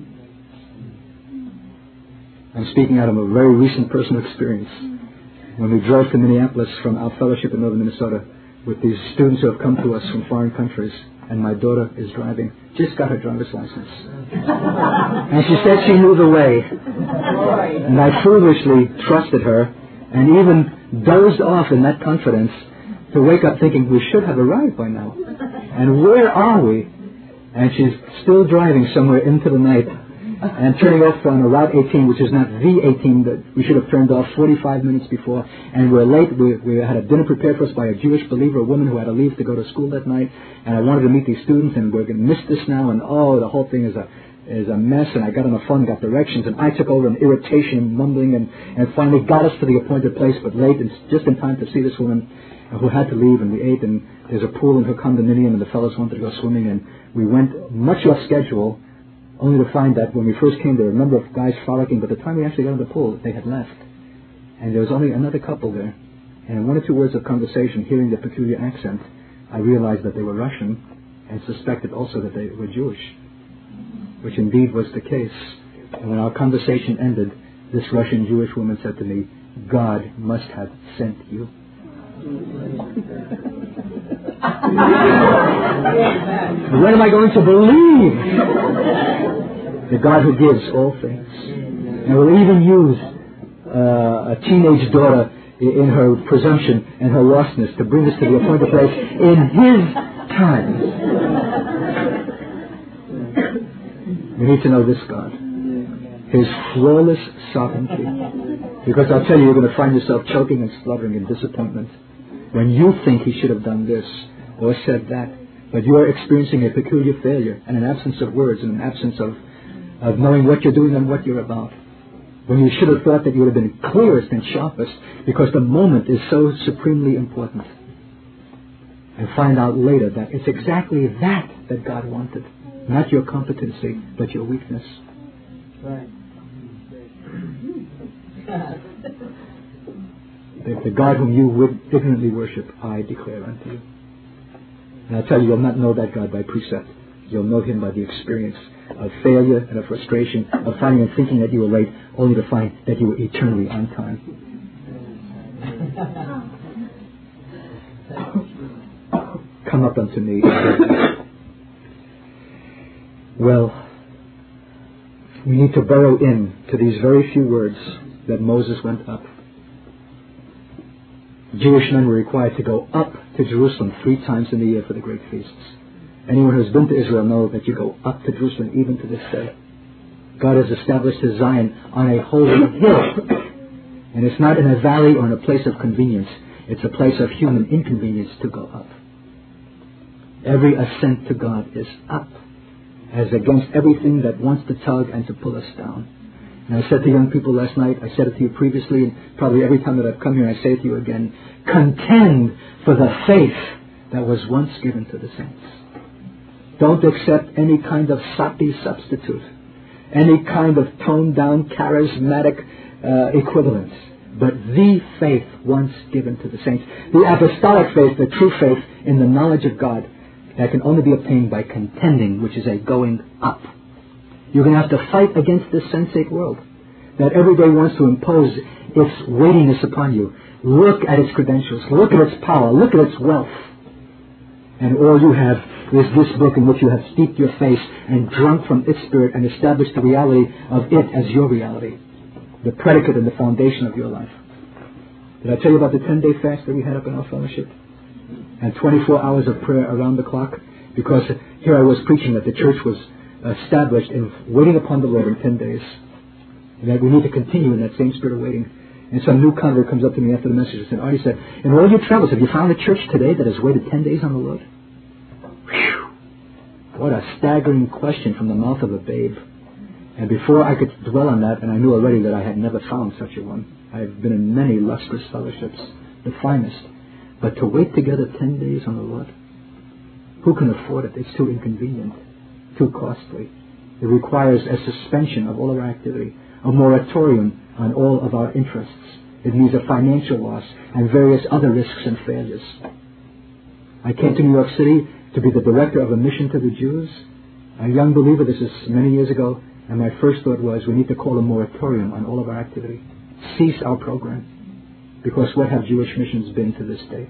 [SPEAKER 2] I'm speaking out of a very recent personal experience. When we drove to Minneapolis from our fellowship in northern Minnesota with these students who have come to us from foreign countries, and my daughter is driving, just got her driver's license. And she said she knew the way. And I foolishly trusted her and even dozed off in that confidence to wake up thinking we should have arrived by now. And where are we? And she's still driving somewhere into the night and turning off on a Route eighteen, which is not the eighteen that we should have turned off forty-five minutes before. And we're late. We, we had a dinner prepared for us by a Jewish believer, a woman who had to leave to go to school that night. And I wanted to meet these students, and we're going to miss this now. And oh, the whole thing is a is a mess. And I got on the phone and got directions, and I took over in irritation, mumbling, and, and finally got us to the appointed place, but late, and just in time to see this woman who had to leave. And we ate, and there's a pool in her condominium, and the fellows wanted to go swimming, and we went much off schedule, only to find that when we first came, there were a number of guys frolicking, but by the time we actually got in the pool, they had left. And there was only another couple there. And in one or two words of conversation, hearing the peculiar accent, I realized that they were Russian, and suspected also that they were Jewish, which indeed was the case. And when our conversation ended, this Russian Jewish woman said to me, "God must have sent you." When am I going to believe the God who gives all things and will even use uh, a teenage daughter in her presumption and her lostness to bring us to the appointed place in His time. We need to know this God, His flawless sovereignty. Because I'll tell you, you're going to find yourself choking and spluttering in disappointment when you think He should have done this or said that, but you are experiencing a peculiar failure and an absence of words and an absence of, of knowing what you're doing and what you're about. When you should have thought that you would have been clearest and sharpest, because the moment is so supremely important. And find out later that it's exactly that that God wanted. Not your competency, but your weakness.
[SPEAKER 3] Right.
[SPEAKER 2] The, the God whom you ignorantly worship, I declare unto you. And I tell you, you'll not know that God by precept. You'll know Him by the experience of failure and of frustration, of finding and thinking that you were late, only to find that you were eternally on time. Come up unto me. Well, we need to burrow in to these very few words that Moses went up. Jewish men were required to go up to Jerusalem three times in the year for the great feasts. Anyone who's been to Israel knows that you go up to Jerusalem even to this day. God has established His Zion on a holy hill. And it's not in a valley or in a place of convenience. It's a place of human inconvenience to go up. Every ascent to God is up, as against everything that wants to tug and to pull us down. And I said to young people last night, I said it to you previously, and probably every time that I've come here I say it to you again, contend for the faith that was once given to the saints. Don't accept any kind of sappy substitute, any kind of toned-down, charismatic uh, equivalent, but the faith once given to the saints. The apostolic faith, the true faith in the knowledge of God, that can only be obtained by contending, which is a going up. You're going to have to fight against this sensate world that every day wants to impose its weightiness upon you. Look at its credentials. Look at its power. Look at its wealth. And all you have is this book in which you have steeped your face and drunk from its spirit and established the reality of it as your reality, the predicate and the foundation of your life. Did I tell you about the ten-day fast that we had up in our fellowship? And twenty-four hours of prayer around the clock? Because here I was preaching that the church was established in waiting upon the Lord in ten days. And that we need to continue in that same spirit of waiting. And some new convert comes up to me after the message and said, Artie said, in all your travels, have you found a church today that has waited ten days on the Lord? Whew. What a staggering question from the mouth of a babe. And before I could dwell on that, and I knew already that I had never found such a one. I've been in many lustrous fellowships, the finest. But to wait together ten days on the Lord, who can afford it? It's too inconvenient, too costly. It requires a suspension of all of our activity, a moratorium on all of our interests. It means a financial loss and various other risks and failures. I came to New York City to be the director of a mission to the Jews. A young believer, this is many years ago, and my first thought was we need to call a moratorium on all of our activity. Cease our program. Because what have Jewish missions been to this day?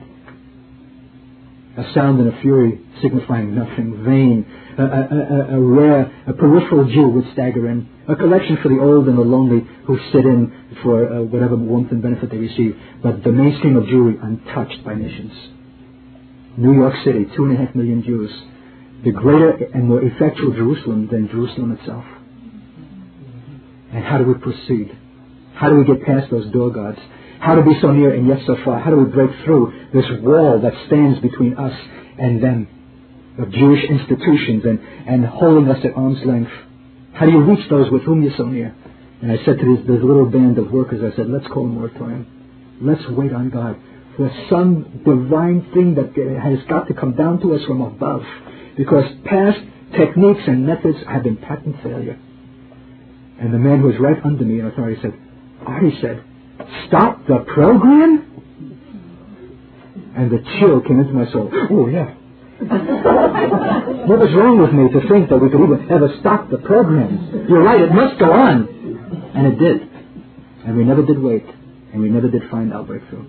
[SPEAKER 2] A sound and a fury signifying nothing, vain, a, a, a, a rare, a peripheral Jew would stagger in, a collection for the old and the lonely who sit in for uh, whatever warmth and benefit they receive, but the mainstream of Jewry untouched by missions. New York City, two and a half million Jews, the greater and more effectual Jerusalem than Jerusalem itself. And how do we proceed? How do we get past those door guards? How to be so near and yet so far? How do we break through this wall that stands between us and them, of Jewish institutions and, and holding us at arm's length? How do you reach those with whom you're so near? And I said to this, this little band of workers, I said, let's call a moratorium. Let's wait on God for some divine thing that has got to come down to us from above. Because past techniques and methods have been patent failure. And the man who was right under me in authority said, Artie said, stop the program? And the chill came into my soul. Oh, yeah. What was wrong with me to think that we could even ever stop the program? You're right, it must go on. And it did. And we never did wait. And we never did find our breakthrough.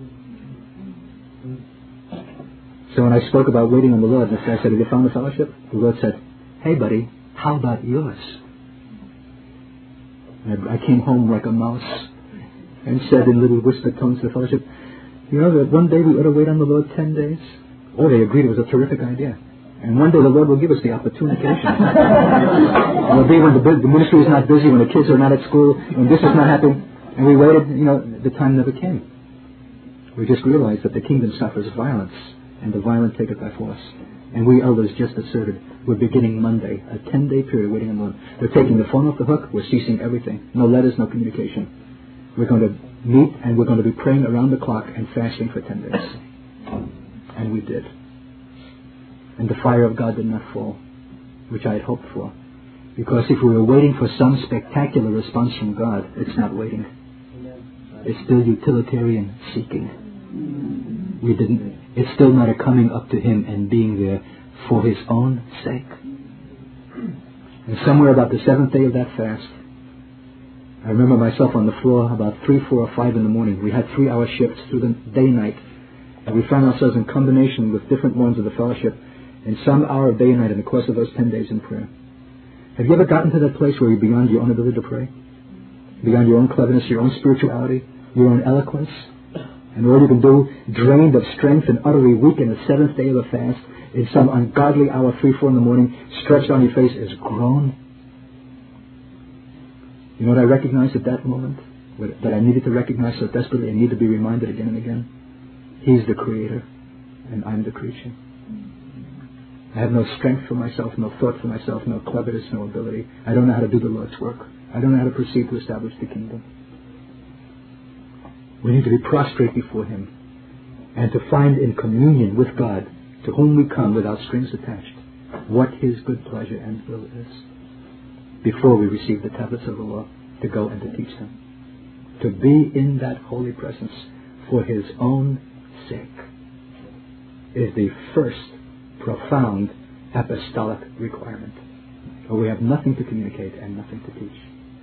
[SPEAKER 2] So when I spoke about waiting on the Lord, I said, have you found the fellowship? The Lord said, hey, buddy, how about yours? And I came home like a mouse. and said in little whispered tones to the fellowship, you know that one day we ought to wait on the Lord ten days? Oh, they agreed it was a terrific idea. And one day the Lord will give us the opportunity. It will be when the, the ministry is not busy, when the kids are not at school, when this is not happening. And we waited, you know, the time never came. We just realized that the kingdom suffers violence, and the violent take it by force. And we elders just asserted, we're beginning Monday, a ten-day period waiting on the Lord. We're taking the phone off the hook, we're ceasing everything. No letters, no communication. We're going to meet, and we're going to be praying around the clock and fasting for ten days. And we did. And the fire of God did not fall, which I had hoped for. Because if we were waiting for some spectacular response from God, it's not waiting. It's still utilitarian seeking. We didn't. It's still not a coming up to Him and being there for His own sake. And somewhere about the seventh day of that fast, I remember myself on the floor about three, four, or five in the morning. We had three-hour shifts through the day-night, and we found ourselves in combination with different ones of the fellowship in some hour of day and night in the course of those ten days in prayer. Have you ever gotten to that place where you're beyond your own ability to pray? Beyond your own cleverness, your own spirituality, your own eloquence? And all you can do, drained of strength and utterly weak in the seventh day of the fast, in some ungodly hour, three, four in the morning, stretched on your face, is groan? You know what I recognized at that moment? That I needed to recognize so desperately, I need to be reminded again and again. He's the Creator, and I'm the creature. I have no strength for myself, no thought for myself, no cleverness, no ability. I don't know how to do the Lord's work. I don't know how to proceed to establish the kingdom. We need to be prostrate before Him and to find in communion with God, to whom we come without strings attached, what His good pleasure and will is, before we receive the tablets of the law to go and to teach them. To be in that holy presence for His own sake is the first profound apostolic requirement, for we have nothing to communicate and nothing to teach.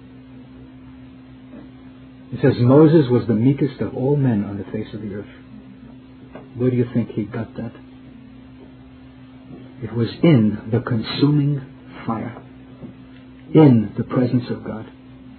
[SPEAKER 2] It says Moses was the meekest of all men on the face of the earth. Where do you think he got that? It was in the consuming fire, in the presence of God.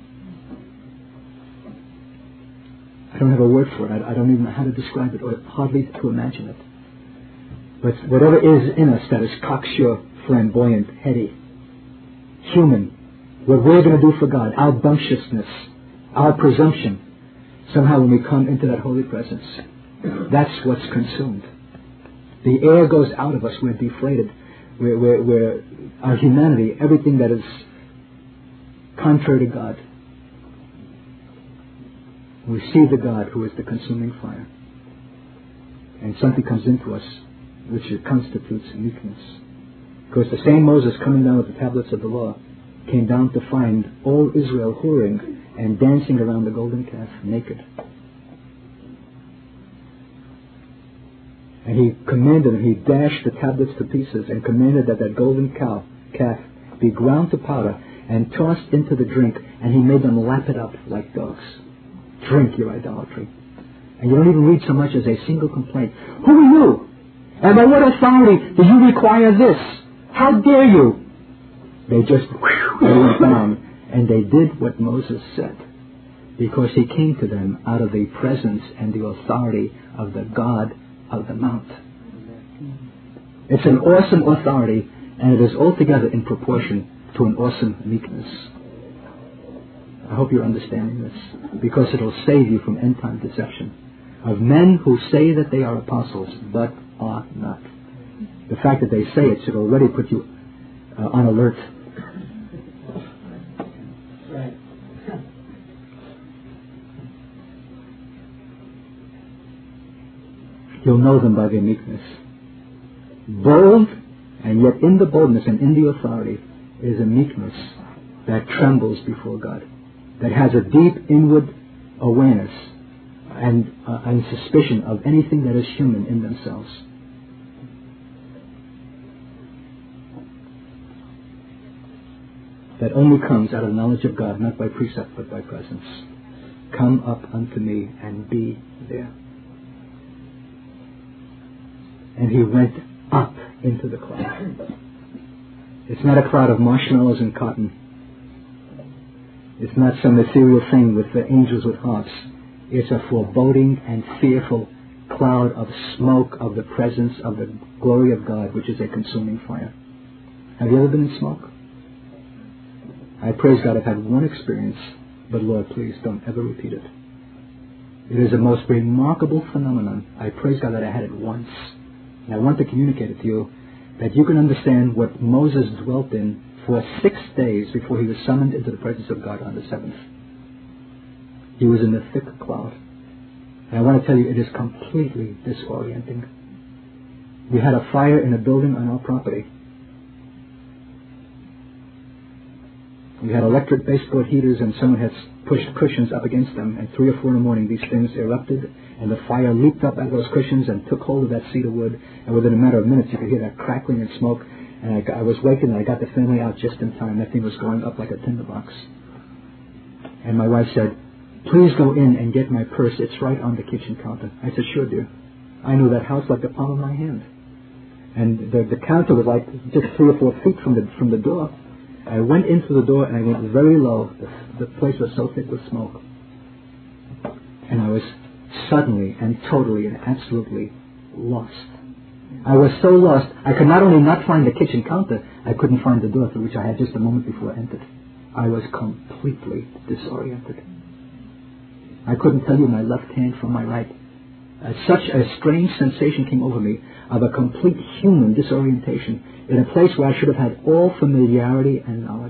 [SPEAKER 2] I don't have a word for it. I don't even know how to describe it, or hardly to imagine it. But whatever is in us that is cocksure, flamboyant, heady, human, what we're going to do for God, our bumptiousness, our presumption, somehow when we come into that holy presence, that's what's consumed. The air goes out of us. We're deflated. We're, we're, we're, our humanity, everything that is contrary to God, we see the God who is the consuming fire. And something comes into us which constitutes meekness. Because the same Moses coming down with the tablets of the law came down to find all Israel whoring and dancing around the golden calf naked. And he commanded, and he dashed the tablets to pieces and commanded that that golden cow, calf be ground to powder and tossed into the drink, and he made them lap it up like dogs. Drink your idolatry. And you don't even read so much as a single complaint. Who are you? And by what authority do you require this? How dare you? They just whew, they went down, and they did what Moses said, because he came to them out of the presence and the authority of the God of the Mount. It's an awesome authority, and it is altogether in proportion to an awesome meekness. I hope you're understanding this, because it will save you from end-time deception of men who say that they are apostles, but are not. The fact that they say it should already put you uh, on alert.
[SPEAKER 3] Right.
[SPEAKER 2] You'll know them by their meekness. Bold, and yet in the boldness and in the authority is a meekness that trembles before God, that has a deep inward awareness and, uh, and suspicion of anything that is human in themselves. That only comes out of knowledge of God, not by precept but by presence. Come up unto me and be there. And he went up into the cloud. It's not a cloud of marshmallows and cotton. It's not some ethereal thing with the angels with harps. It's a foreboding and fearful cloud of smoke of the presence of the glory of God, which is a consuming fire. Have you ever been in smoke? I praise God I've had one experience, but Lord, please don't ever repeat it. It is a most remarkable phenomenon. I praise God that I had it once. And I want to communicate it to you that you can understand what Moses dwelt in for six days before he was summoned into the presence of God on the seventh. He was in the thick cloud. And I want to tell you, it is completely disorienting. We had a fire in a building on our property. We had electric baseboard heaters, and someone had pushed cushions up against them, and three or four in the morning these things erupted, and the fire leaped up out of those cushions and took hold of that cedar wood, and within a matter of minutes you could hear that crackling and smoke, and I, got, I was waking, and I got the family out just in time. That thing was going up like a tinderbox. And my wife said, "Please go in and get my purse. It's right on the kitchen counter." I said, "Sure, dear." I knew that house like the palm of my hand. And the, the counter was like just three or four feet from the from the door. I went in through the door and I went very low. The, the place was so thick with smoke. And I was suddenly and totally and absolutely lost. I was so lost, I could not only not find the kitchen counter, I couldn't find the door through which I had just a moment before I entered. I was completely disoriented. I couldn't tell you my left hand from my right. Uh, such a strange sensation came over me of a complete human disorientation in a place where I should have had all familiarity and knowledge.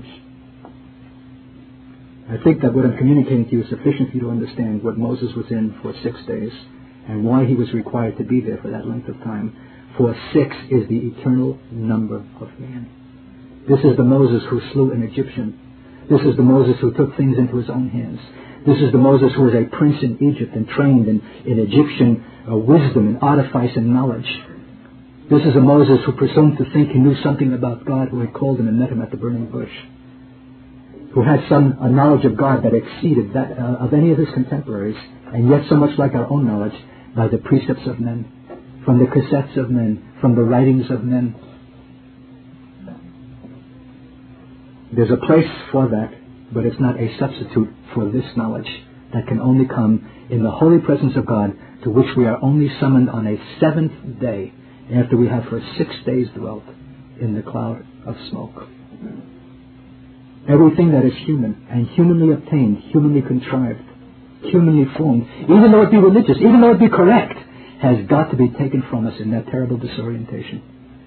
[SPEAKER 2] I think that what I'm communicating to you is sufficient for you to understand what Moses was in for six days and why he was required to be there for that length of time. For six is the eternal number of man. This is the Moses who slew an Egyptian. This is the Moses who took things into his own hands. This is the Moses who was a prince in Egypt and trained in, in Egyptian uh, wisdom and artifice and knowledge. This is a Moses who presumed to think he knew something about God, who had called him and met him at the burning bush, who had some a knowledge of God that exceeded that uh, of any of his contemporaries, and yet so much like our own knowledge, by the precepts of men, from the cassettes of men, from the writings of men. There's a place for that, but it's not a substitute for this knowledge that can only come in the holy presence of God, to which we are only summoned on a seventh day, after we have for six days dwelt in the cloud of smoke. Everything that is human and humanly obtained, humanly contrived, humanly formed, even though it be religious, even though it be correct, has got to be taken from us in that terrible disorientation.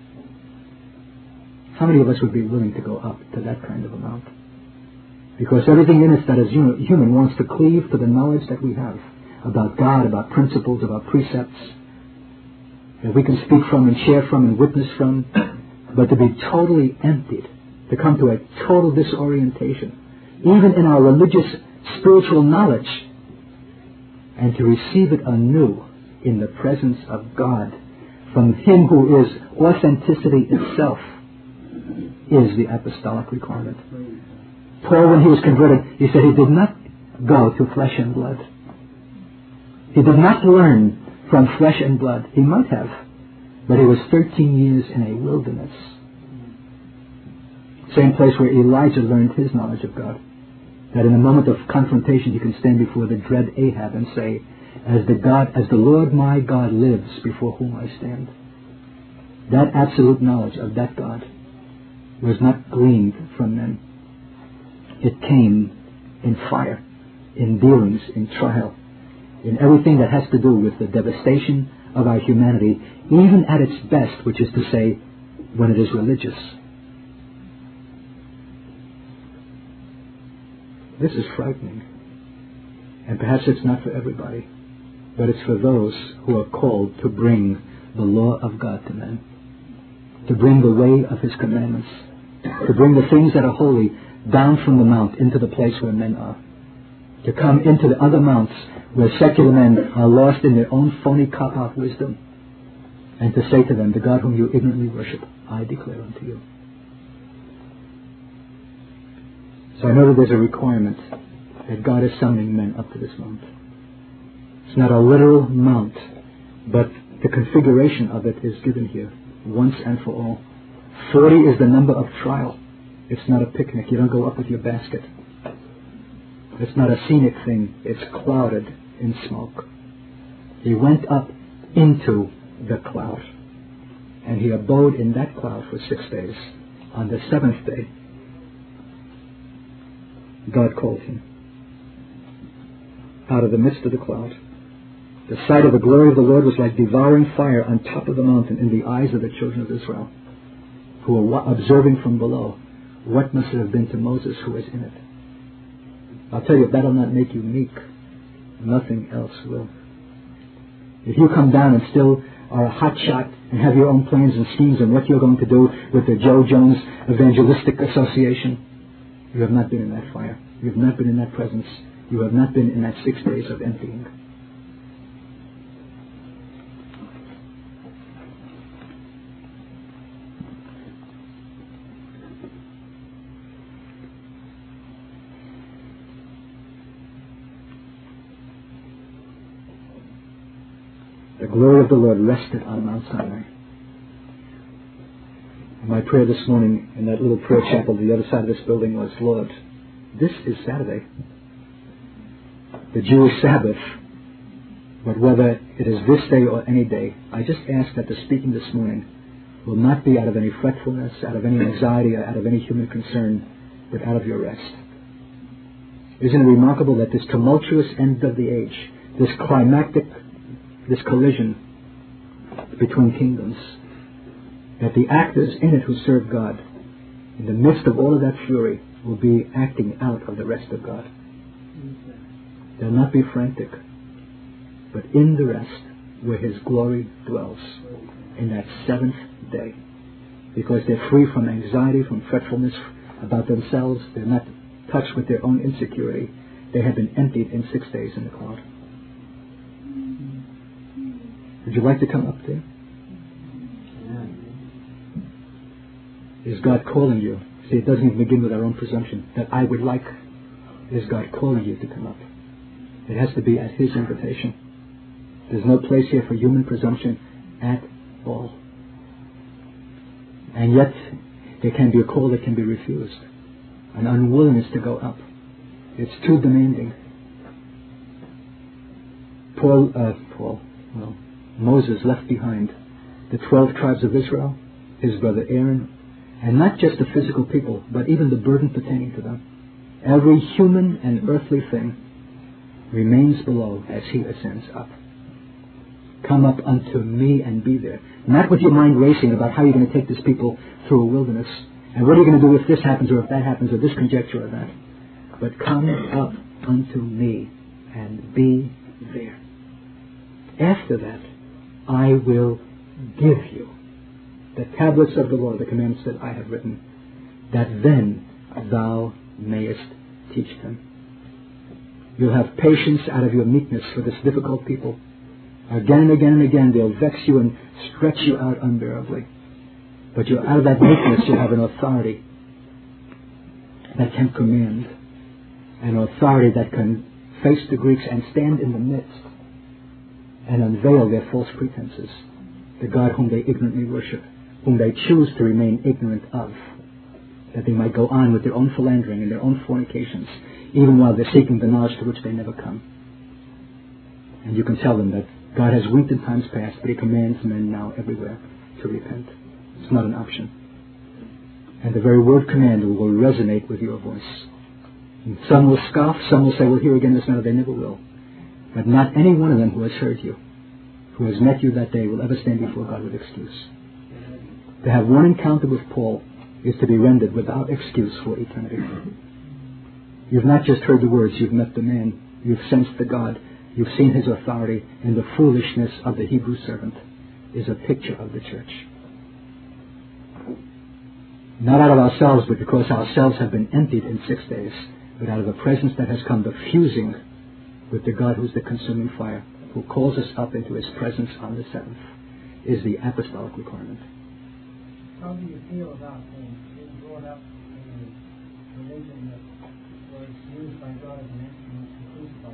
[SPEAKER 2] How many of us would be willing to go up to that kind of amount? Because everything in us that is human wants to cleave to the knowledge that we have about God, about principles, about precepts, that we can speak from and share from and witness from, but to be totally emptied, to come to a total disorientation, even in our religious, spiritual knowledge, and to receive it anew in the presence of God, from Him who is authenticity itself, is the apostolic requirement. Paul, when he was converted, he said he did not go to flesh and blood. He did not learn from flesh and blood. He might have, but he was thirteen years in a wilderness. Same place where Elijah learned his knowledge of God. That in a moment of confrontation he can stand before the dread Ahab and say, as the God, as the Lord my God lives before whom I stand. That absolute knowledge of that God was not gleaned from men. It came in fire, in dealings, in trial, in everything that has to do with the devastation of our humanity, even at its best, which is to say, when it is religious. This is frightening. And perhaps it's not for everybody, but it's for those who are called to bring the law of God to men, to bring the way of His commandments, to bring the things that are holy down from the mount into the place where men are, to come into the other mounts where secular men are lost in their own phony cop-out wisdom, and to say to them, the God whom you ignorantly worship, I declare unto you. So I know that there's a requirement that God is summoning men up to this mount. It's not a literal mount, but the configuration of it is given here, once and for all. Forty is the number of trial. It's not a picnic. You don't go up with your basket. It's not a scenic thing. It's clouded. in smoke. He went up into the cloud, and he abode in that cloud for six days. On the seventh day, God called him out of the midst of the cloud. The sight of the glory of the Lord was like devouring fire on top of the mountain in the eyes of the children of Israel, who were observing from below. What must it have been to Moses who was in it? I'll tell you, if that'll not make you meek, nothing else will. If you come down and still are a hot shot and have your own plans and schemes on what you're going to do with the Joe Jones Evangelistic Association, you have not been in that fire. You have not been in that presence. You have not been in that six days of emptying. The glory of the Lord rested on Mount Sinai. And my prayer this morning in that little prayer chapel on the other side of this building was, Lord, this is Saturday, the Jewish Sabbath, but whether it is this day or any day, I just ask that the speaking this morning will not be out of any fretfulness, out of any anxiety, or out of any human concern, but out of your rest. Isn't it remarkable that this tumultuous end of the age, this climactic this collision between kingdoms, that the actors in it who serve God, in the midst of all of that fury, will be acting out of the rest of God. They'll not be frantic, but in the rest where His glory dwells, in that seventh day, because they're free from anxiety, from fretfulness about themselves. They're not touched with their own insecurity. They have been emptied in six days in the cloud. Would you like to come up there? Is God calling you? See, it doesn't even begin with our own presumption that I would like. Is God calling you to come up? It has to be at His invitation. There's no place here for human presumption at all. And yet, there can be a call that can be refused. An unwillingness to go up. It's too demanding. Paul, uh, Paul, well, Moses left behind the twelve tribes of Israel, his brother Aaron, and not just the physical people, but even the burden pertaining to them. Every human and earthly thing remains below as he ascends up. Come up unto me and be there. Not with your mind racing about how you're going to take these people through a wilderness, and what are you going to do if this happens or if that happens or this conjecture or that. But come up unto me and be there. After that, I will give you the tablets of the law, the commandments that I have written, that then thou mayest teach them. You'll have patience out of your meekness for this difficult people. Again and again and again they'll vex you and stretch you out unbearably. But you're, out of that meekness you'll have an authority that can command, an authority that can face the Greeks and stand in the midst and unveil their false pretenses, the God whom they ignorantly worship, whom they choose to remain ignorant of, that they might go on with their own philandering and their own fornications, even while they're seeking the knowledge to which they never come. And you can tell them that God has winked in times past, but He commands men now everywhere to repent. It's not an option. And the very word command will resonate with your voice. And some will scoff, some will say, we'll hear again this matter. They never will. But not any one of them who has heard you, who has met you that day, will ever stand before God with excuse. To have one encounter with Paul is to be rendered without excuse for eternity. You've not just heard the words, you've met the man, you've sensed the God, you've seen His authority, and the foolishness of the Hebrew servant is a picture of the church. Not out of ourselves, but because ourselves have been emptied in six days, but out of a presence that has come, the fusing with the God who's the consuming fire, who calls us up into His presence on the seventh, is the apostolic requirement.
[SPEAKER 3] How do you feel about being brought up in a religion that was used by God as an instrument to crucify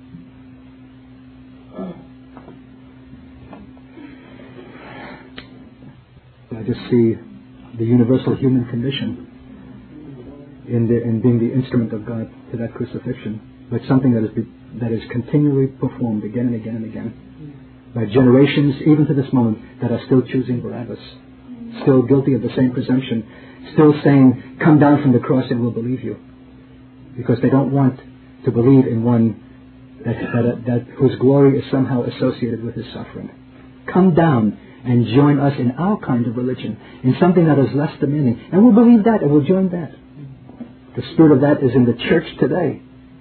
[SPEAKER 3] Christ?
[SPEAKER 2] I just see the universal human condition in, the, in being the instrument of God to that crucifixion. but something that is, be, that is continually performed again and again and again by generations, even to this moment, that are still choosing Barabbas, still guilty of the same presumption, still saying, come down from the cross and we'll believe you. Because they don't want to believe in one that, that, that whose glory is somehow associated with his suffering. Come down and join us in our kind of religion, in something that is less demanding. And we'll believe that and we'll join that. The spirit of that is in the church today.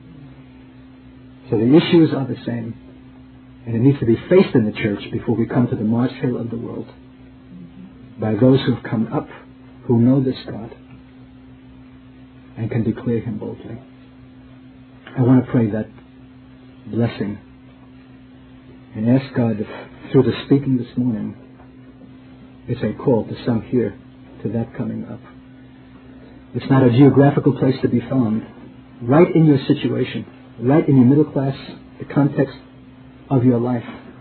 [SPEAKER 2] So the issues are the same. And it needs to be faced in the church before we come to the Mars Hill of the world, by those who have come up, who know this God, and can declare him boldly. I want to pray that blessing and ask God if through the speaking this morning it's a call to some here to that coming up. It's not a geographical place to be found. Right in your situation, right in your middle class, the context of your life,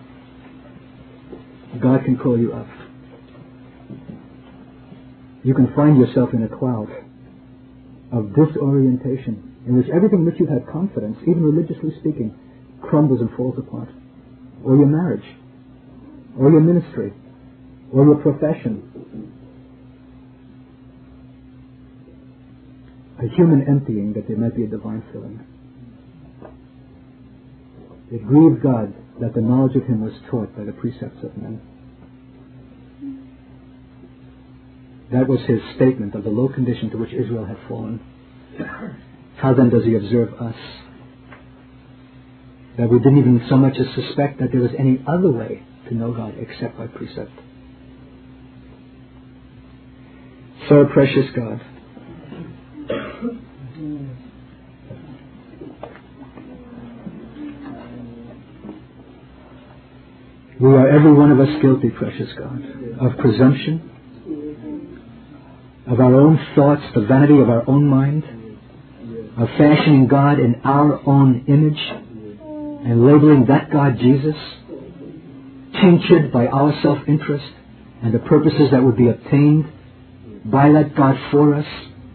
[SPEAKER 2] God can call you up. You can find yourself in a cloud of disorientation in which everything in which you had confidence, even religiously speaking, crumbles and falls apart. Or your marriage, or your ministry, or your profession. A human emptying that there might be a divine filling. It grieved God that the knowledge of him was taught by the precepts of men. That was his statement of the low condition to which Israel had fallen. How then does he observe us? That we didn't even so much as suspect that there was any other way to know God except by precept. So precious God, we are every one of us guilty, precious God, of presumption, of our own thoughts, the vanity of our own mind, of fashioning God in our own image, and labeling that God Jesus, tinctured by our self-interest and the purposes that would be obtained by that God for us.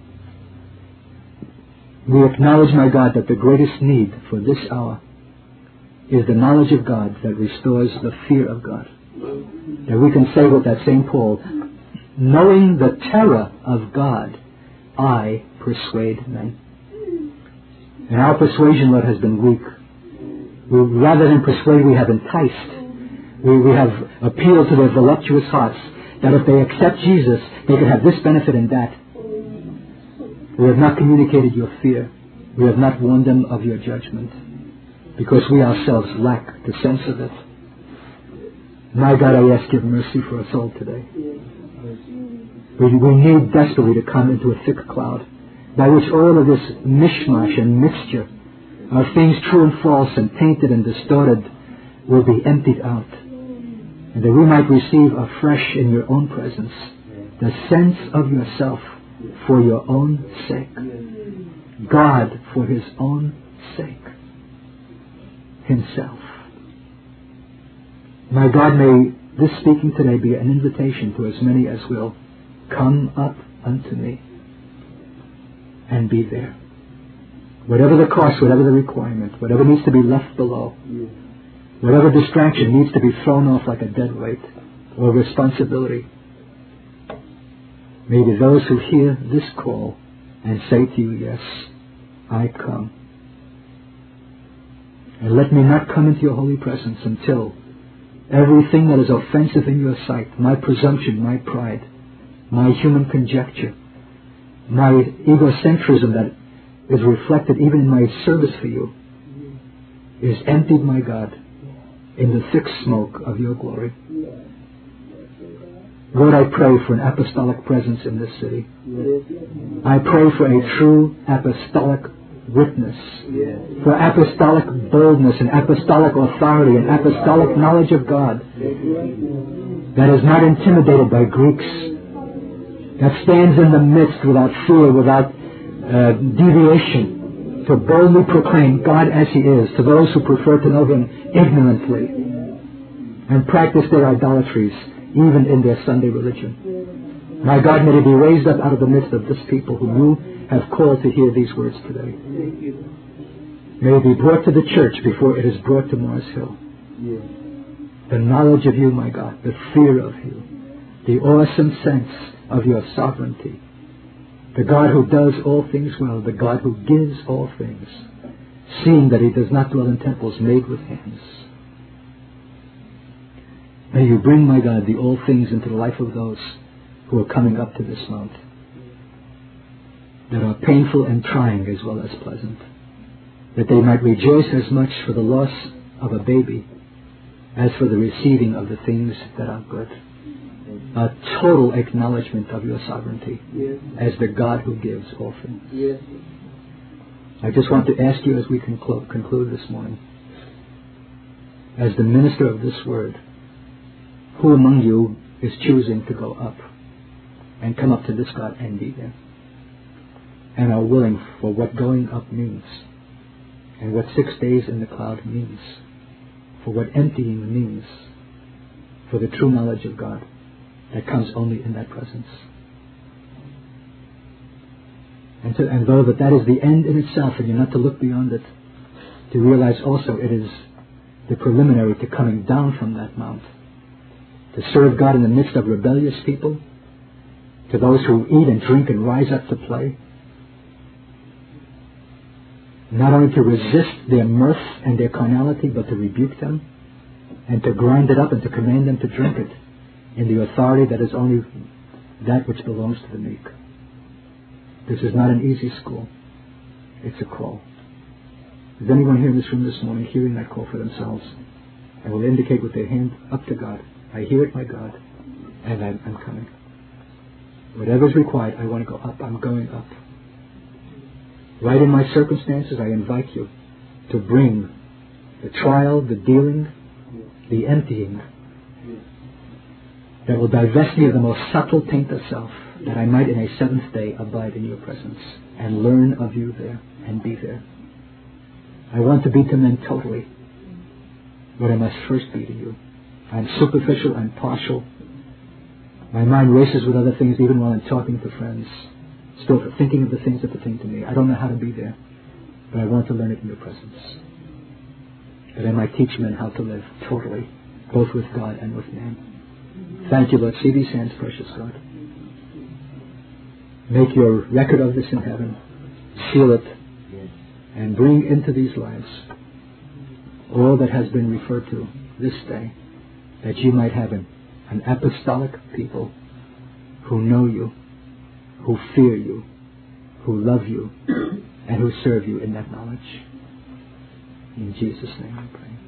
[SPEAKER 2] We acknowledge, my God, that the greatest need for this hour is the knowledge of God that restores the fear of God. That we can say with that same Paul, knowing the terror of God, I persuade men. And our persuasion, Lord, has been weak. We, rather than persuade, we have enticed. We, we have appealed to their voluptuous hearts that if they accept Jesus, they can have this benefit and that. We have not communicated your fear. We have not warned them of your judgment, because we ourselves lack the sense of it. My God, I ask you mercy for us all today. We, we need desperately to come into a thick cloud by which all of this mishmash and mixture of things true and false and tainted and distorted will be emptied out, and that we might receive afresh in your own presence the sense of yourself for your own sake, God for his own sake, himself. My God, may this speaking today be an invitation to as many as will come up unto me and be there. Whatever the cost, whatever the requirement, whatever needs to be left below, whatever distraction needs to be thrown off like a dead weight or responsibility, may be those who hear this call and say to you, yes, I come. And let me not come into your holy presence until everything that is offensive in your sight, my presumption, my pride, my human conjecture, my egocentrism that is reflected even in my service for you, is emptied, my God, in the thick smoke of your glory. Lord, I pray for an apostolic presence in this city. I pray for a true apostolic witness, for apostolic boldness and apostolic authority and apostolic knowledge of God that is not intimidated by Greeks, that stands in the midst without fear, without uh, deviation, to boldly proclaim God as he is to those who prefer to know him ignorantly and practice their idolatries even in their Sunday religion. My God, may they be raised up out of the midst of this people whom you have called to hear these words today. may it be brought to the church before it is brought to Mars Hill.
[SPEAKER 4] Yes.
[SPEAKER 2] The knowledge of you, my God, the fear of you, the awesome sense of your sovereignty, the God who does all things well, the God who gives all things, seeing that he does not dwell in temples made with hands. May you bring, my God, the all things into the life of those who are coming up to this mount, that are painful and trying as well as pleasant, that they might rejoice as much for the loss of a baby as for the receiving of the things that are good. A total acknowledgement of your sovereignty,
[SPEAKER 4] Yes.
[SPEAKER 2] as the God who gives all things.
[SPEAKER 4] Yes.
[SPEAKER 2] I just want to ask you as we conclude, conclude this morning, as the minister of this word, who among you is choosing to go up and come up to this God and be there, and are willing for what going up means, and what six days in the cloud means, for what emptying means, for the true knowledge of God that comes only in that presence. And, to, and though that that is the end in itself, and you're not to look beyond it, to realize also it is the preliminary to coming down from that mount, to serve God in the midst of rebellious people, to those who eat and drink and rise up to play, not only to resist their mirth and their carnality, but to rebuke them, and to grind it up and to command them to drink it in the authority that is only that which belongs to the meek. This is not an easy school. It's a call. Is anyone here in this room this morning hearing that call for themselves and will indicate with their hand up to God, I hear it, my God, and I'm, I'm coming. Whatever is required, I want to go up. I'm going up. Right in my circumstances, I invite you to bring the trial, the dealing, the emptying that will divest me of the most subtle taint of self, that I might in a seventh day abide in your presence and learn of you there and be there. I want to be to men totally what I must first be to you. I'm superficial, I'm partial. My mind races with other things even while I'm talking to friends, still thinking of the things that pertain to me. I don't know how to be there, but I want to learn it in your presence, that I might teach men how to live totally, both with God and with man. Thank you, Lord. See these hands, precious God. Make your record of this in heaven. Seal it. And bring into these lives all that has been referred to this day, that you might have an, an apostolic people who know you, who fear you, who love you, and who serve you in that knowledge. In Jesus' name I pray.